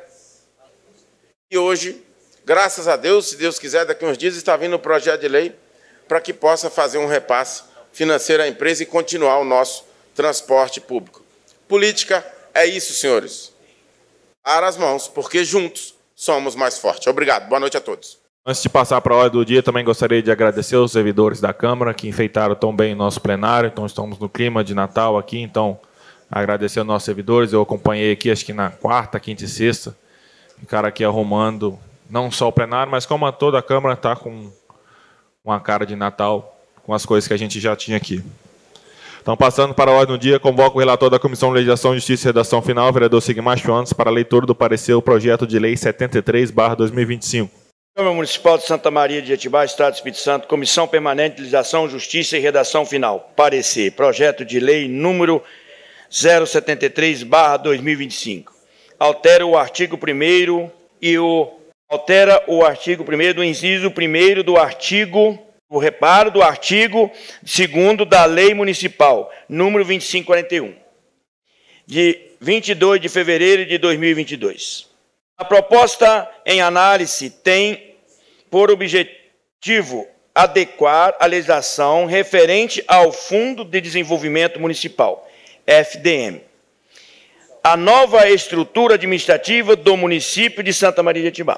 E hoje, graças a Deus, se Deus quiser, daqui a uns dias está vindo um projeto de lei para que possa fazer um repasse financeiro à empresa e continuar o nosso transporte público. Política é isso, senhores. Dar as mãos, porque juntos somos mais fortes. Obrigado. Boa noite a todos. Antes de passar para a hora do dia, também gostaria de agradecer aos servidores da Câmara que enfeitaram tão bem o nosso plenário. Então, estamos no clima de Natal aqui, então Agradecer aos nossos servidores. Eu acompanhei aqui, acho que na quarta, quinta e sexta. Ficaram aqui arrumando, não só o plenário, mas como a toda a Câmara está com uma cara de Natal, com as coisas que a gente já tinha aqui. Então, passando para a ordem do dia, convoco o relator da Comissão de Legislação, Justiça e Redação Final, o vereador Sigmar Schwantes, para a leitura do parecer o projeto de lei setenta e três barra dois mil e vinte e cinco. Câmara Municipal de Santa Maria de Jetibá, Estado do Espírito Santo, Comissão Permanente de Legislação, Justiça e Redação Final. Parecer, projeto de lei número zero setenta e três barra dois mil e vinte e cinco. Altera o artigo primeiro e o altera o artigo primeiro do inciso primeiro do artigo o reparo do artigo segundo da Lei Municipal, número vinte e cinco quarenta e um, de vinte e dois de fevereiro de dois mil e vinte e dois. A proposta em análise tem por objetivo adequar a legislação referente ao Fundo de Desenvolvimento Municipal, F D M, a nova estrutura administrativa do município de Santa Maria de Jetibá.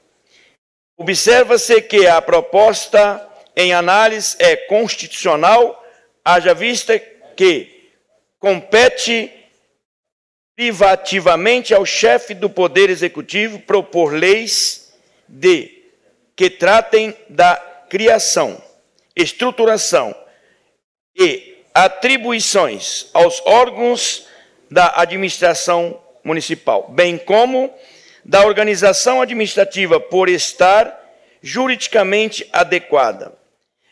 Observa-se que a proposta em análise é constitucional, haja vista que compete privativamente ao chefe do Poder Executivo propor leis de que tratem da criação, estruturação e atribuições aos órgãos da administração municipal, bem como da organização administrativa por estar juridicamente adequada.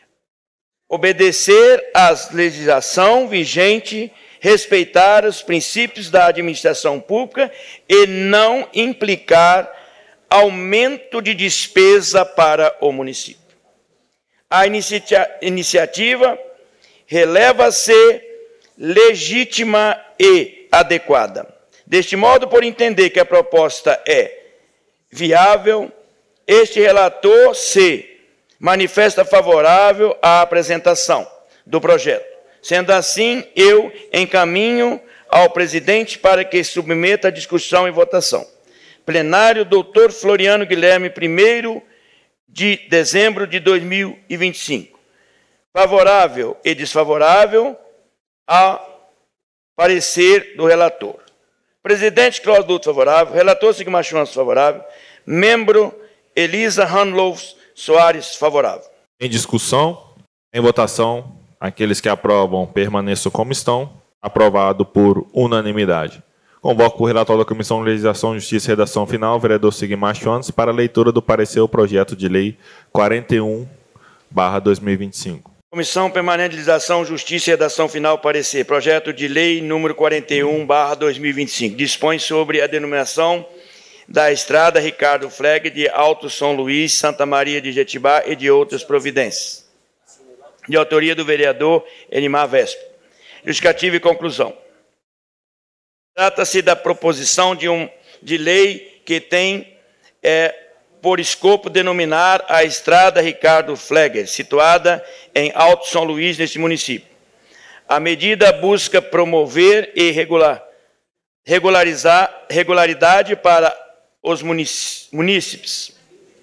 Obedecer à legislação vigente, respeitar os princípios da administração pública e não implicar aumento de despesa para o município. A inicia- iniciativa releva-se legítima e adequada. Deste modo, por entender que a proposta é viável, este relator se manifesta favorável à apresentação do projeto. Sendo assim, eu encaminho ao presidente para que submeta a discussão e votação. Plenário, doutor Floriano Guilherme, primeiro de dezembro de dois mil e vinte e cinco. Favorável e desfavorável ao parecer do relator. Presidente Cláudio Dutra, favorável. Relator Sigmar Schwantes, favorável. Membro Elisa Hanlof Soares, favorável. Em discussão, em votação, aqueles que aprovam permaneçam como estão. Aprovado por unanimidade. Convoco o relator da Comissão de Legislação, Justiça e Redação Final, o vereador Sigmar Schwantes, para a leitura do parecer o projeto de lei quarenta e um barra dois mil e vinte e cinco. Comissão Permanente de Legislação, Justiça e Redação Final, parecer. Projeto de lei número quarenta e um barra dois mil e vinte e cinco. Dispõe sobre a denominação da estrada Ricardo Flegger de Alto São Luís, Santa Maria de Jetibá e de outras providências. De autoria do vereador Elimar Vespa. Justificativa e conclusão. Trata-se da proposição de, um, de lei que tem é, por escopo denominar a estrada Ricardo Flegger, situada em Alto São Luís, neste município. A medida busca promover e regular, regularizar regularidade para os munícipes,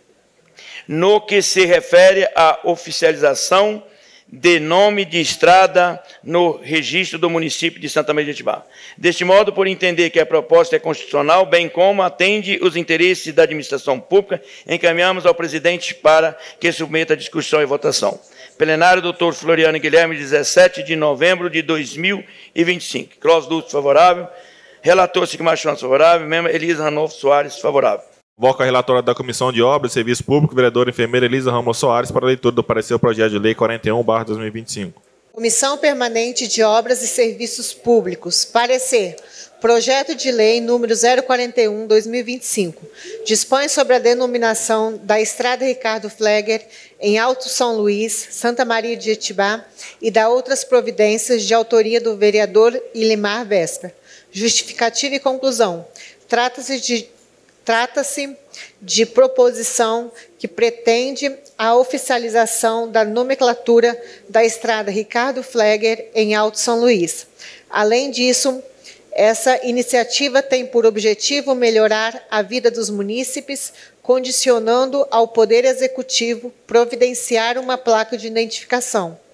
no que se refere à oficialização de nome de estrada no registro do município de Santa Maria de Jetibá. Deste modo, por entender que a proposta é constitucional, bem como atende os interesses da administração pública, encaminhamos ao presidente para que submeta a discussão e votação. Plenário, doutor Floriano Guilherme, dezessete de novembro de dois mil e vinte e cinco. Cláudio Dutra, favorável. Relator Sigmar Schwantes, favorável. Membro Elisa Ranolfo Soares, favorável. Convoco a relatora da Comissão de Obras e Serviço Público, vereadora enfermeira Elisa Ramos Soares, para a leitura do parecer o projeto de lei quarenta e um barra dois mil e vinte e cinco. Comissão Permanente de Obras e Serviços Públicos. Parecer. Projeto de lei número zero quarenta e um barra dois mil e vinte e cinco. Dispõe sobre a denominação da estrada Ricardo Flegger em Alto São Luís, Santa Maria de Jetibá e da outras providências de autoria do vereador Ilimar Vesper. Justificativa e conclusão. Trata-se de, trata-se de proposição que pretende a oficialização da nomenclatura da estrada Ricardo Flegger em Alto São Luís. Além disso, essa iniciativa tem por objetivo melhorar a vida dos munícipes, condicionando ao Poder Executivo providenciar uma placa de identificação.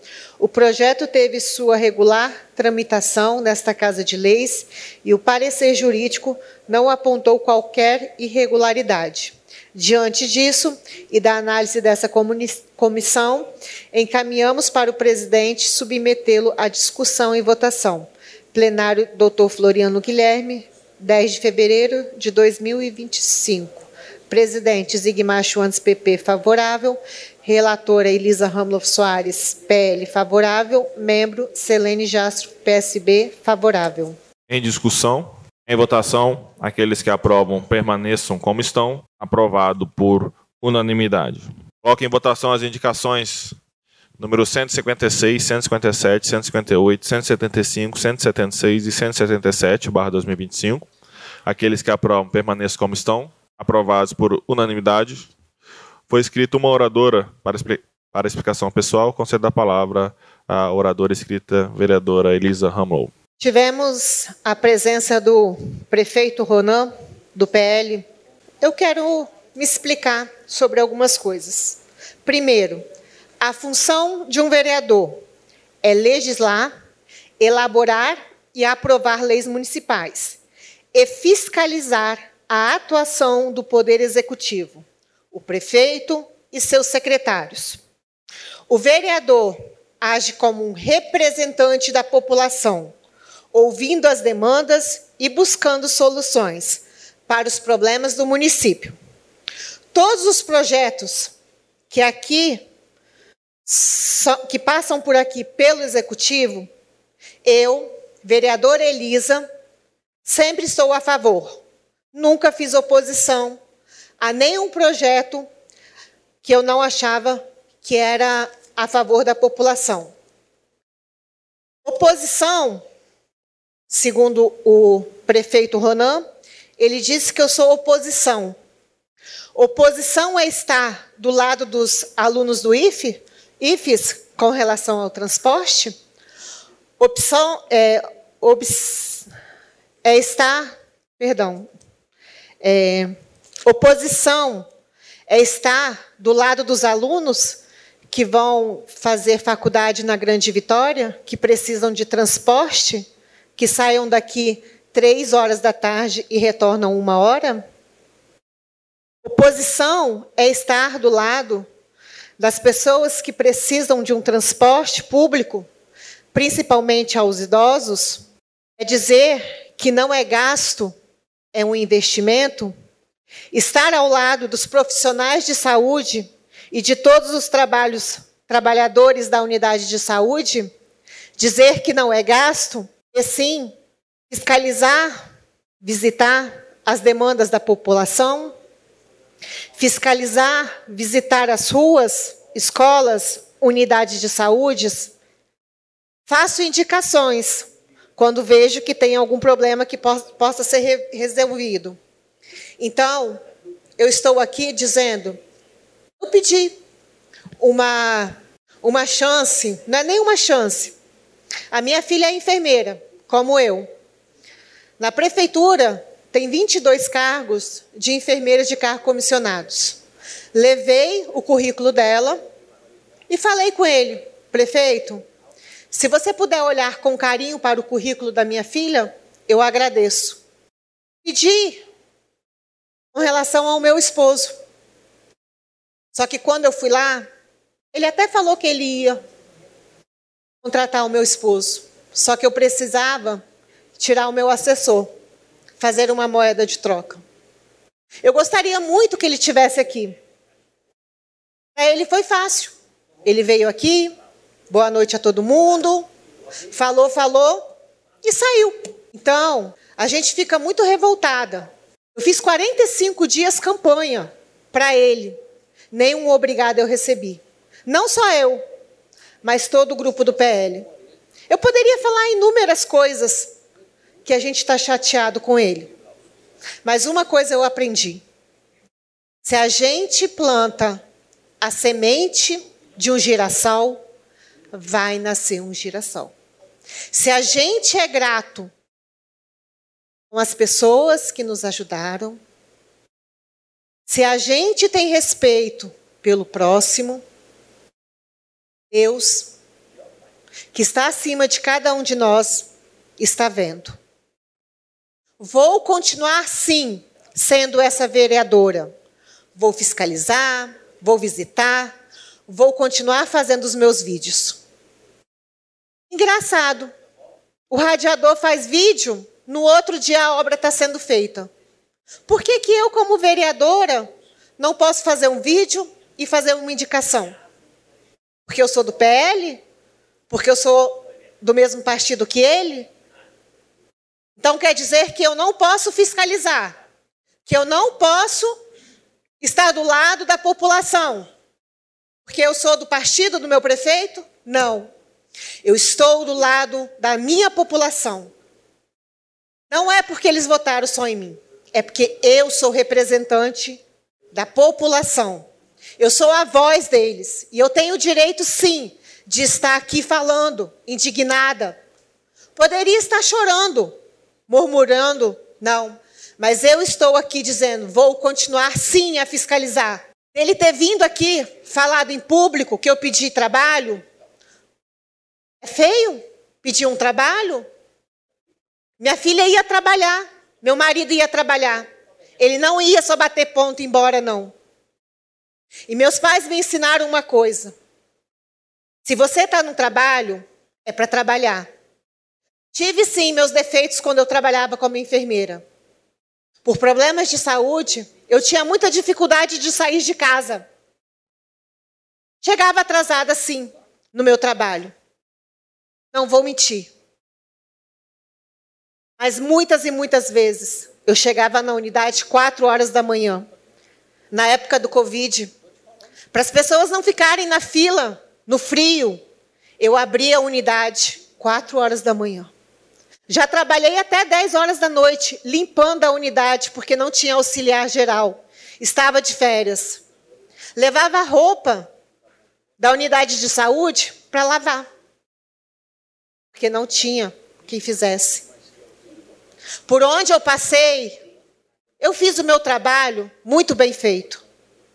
O projeto teve sua regular tramitação nesta Casa de Leis e o parecer jurídico não apontou qualquer irregularidade. Diante disso e da análise dessa comissão, encaminhamos para o presidente submetê-lo à discussão e votação. Plenário doutor Floriano Guilherme, dez de fevereiro de dois mil e vinte e cinco. Presidente Zigmar Schwantes, P P, favorável. Relatora Elisa Ramloff Soares, P L, favorável. Membro Selene Jastro, P S B, favorável. Em discussão, em votação, aqueles que aprovam permaneçam como estão. Aprovado por unanimidade. Coloco em votação as indicações número cento e cinquenta e seis, cento e cinquenta e sete, cento e cinquenta e oito, cento e setenta e cinco, cento e setenta e seis e cento e setenta e sete, barra dois mil e vinte e cinco. Aqueles que aprovam permaneçam como estão. Aprovados por unanimidade. Foi escrita uma oradora para, expli para explicação pessoal. Concedo a palavra à oradora escrita, vereadora Elisa Ramlow. Tivemos a presença do prefeito Ronan, do P L. Eu quero me explicar sobre algumas coisas. Primeiro, a função de um vereador é legislar, elaborar e aprovar leis municipais e fiscalizar a atuação do Poder Executivo, o prefeito e seus secretários. O vereador age como um representante da população, ouvindo as demandas e buscando soluções para os problemas do município. Todos os projetos que aqui que passam por aqui pelo Executivo, eu, vereadora Elisa, sempre estou a favor. Nunca fiz oposição a nenhum projeto que eu não achava que era a favor da população. Oposição, segundo o prefeito Ronan, ele disse que eu sou oposição. Oposição é estar do lado dos alunos do I F E, I F E S com relação ao transporte. Opção é, obs, é estar, perdão, é, oposição é estar do lado dos alunos que vão fazer faculdade na Grande Vitória, que precisam de transporte, que saiam daqui três horas da tarde e retornam uma hora. Oposição é estar do lado das pessoas que precisam de um transporte público, principalmente aos idosos. É dizer que não é gasto, é um investimento. Estar ao lado dos profissionais de saúde e de todos os trabalhos, trabalhadores da unidade de saúde, dizer que não é gasto, e sim fiscalizar, visitar as demandas da população, fiscalizar, visitar as ruas, escolas, unidades de saúde. Faço indicações quando vejo que tem algum problema que possa ser resolvido. Então, eu estou aqui dizendo, eu pedi uma, uma chance, não é nem uma chance. A minha filha é enfermeira, como eu. Na prefeitura, tem vinte e dois cargos de enfermeiras de cargo comissionados. Levei o currículo dela e falei com ele, prefeito, se você puder olhar com carinho para o currículo da minha filha, eu agradeço. Pedi com relação ao meu esposo. Só que quando eu fui lá, ele até falou que ele ia contratar o meu esposo. Só que eu precisava tirar o meu assessor, fazer uma moeda de troca. Eu gostaria muito que ele estivesse aqui. Para ele foi fácil. Ele veio aqui, boa noite a todo mundo, falou, falou e saiu. Então, a gente fica muito revoltada. Eu fiz quarenta e cinco dias campanha para ele. Nenhum obrigado eu recebi. Não só eu, mas todo o grupo do P L. Eu poderia falar inúmeras coisas que a gente está chateado com ele. Mas uma coisa eu aprendi. Se a gente planta a semente de um girassol, vai nascer um girassol. Se a gente é grato com as pessoas que nos ajudaram, se a gente tem respeito pelo próximo, Deus que está acima de cada um de nós, está vendo. Vou continuar, sim, sendo essa vereadora. Vou fiscalizar, vou visitar, vou continuar fazendo os meus vídeos. Engraçado, o radiador faz vídeo, no outro dia a obra está sendo feita. Por que que eu, como vereadora, não posso fazer um vídeo e fazer uma indicação? Porque eu sou do P L? Porque eu sou do mesmo partido que ele? Então quer dizer que eu não posso fiscalizar, que eu não posso estar do lado da população, porque eu sou do partido do meu prefeito? Não. Eu estou do lado da minha população. Não é porque eles votaram só em mim, é porque eu sou representante da população. Eu sou a voz deles. E eu tenho o direito, sim, de estar aqui falando, indignada. Poderia estar chorando, murmurando, não. Mas eu estou aqui dizendo, vou continuar, sim, a fiscalizar. Ele ter vindo aqui, falado em público, que eu pedi trabalho, é feio pedir um trabalho? Minha filha ia trabalhar, meu marido ia trabalhar. Ele não ia só bater ponto e ir embora, não. E meus pais me ensinaram uma coisa. Se você está no trabalho, é para trabalhar. Tive, sim, meus defeitos quando eu trabalhava como enfermeira. Por problemas de saúde, eu tinha muita dificuldade de sair de casa. Chegava atrasada, sim, no meu trabalho. Não vou mentir. Mas muitas e muitas vezes, eu chegava na unidade quatro horas da manhã. Na época do Covid, para as pessoas não ficarem na fila, no frio, eu abria a unidade quatro horas da manhã. Já trabalhei até dez horas da noite, limpando a unidade, porque não tinha auxiliar geral. Estava de férias. Levava a roupa da unidade de saúde para lavar, porque não tinha quem fizesse. Por onde eu passei, eu fiz o meu trabalho muito bem feito.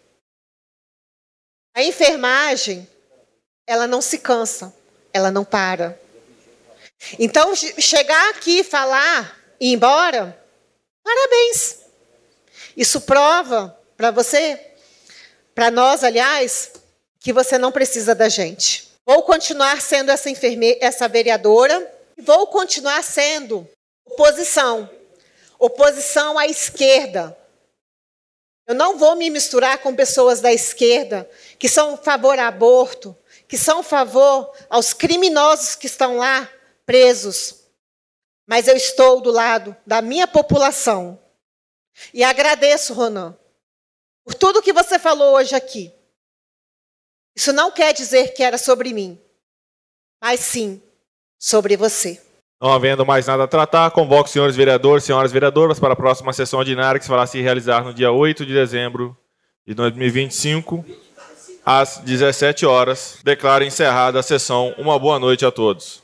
A enfermagem, ela não se cansa, ela não para. Então, chegar aqui, falar e ir embora, parabéns. Isso prova para você, para nós, aliás, que você não precisa da gente. Vou continuar sendo essa enfermeira, essa vereadora, e vou continuar sendo oposição. Oposição à esquerda. Eu não vou me misturar com pessoas da esquerda que são a favor ao aborto, que são a favor aos criminosos que estão lá presos. Mas eu estou do lado da minha população. E agradeço, Ronan, por tudo que você falou hoje aqui. Isso não quer dizer que era sobre mim, mas sim sobre você. Não havendo mais nada a tratar, convoco os senhores vereadores e senhoras vereadoras para a próxima sessão ordinária, que se fará se realizar no dia oito de dezembro de dois mil e vinte e cinco, às dezessete horas. Declaro encerrada a sessão. Uma boa noite a todos.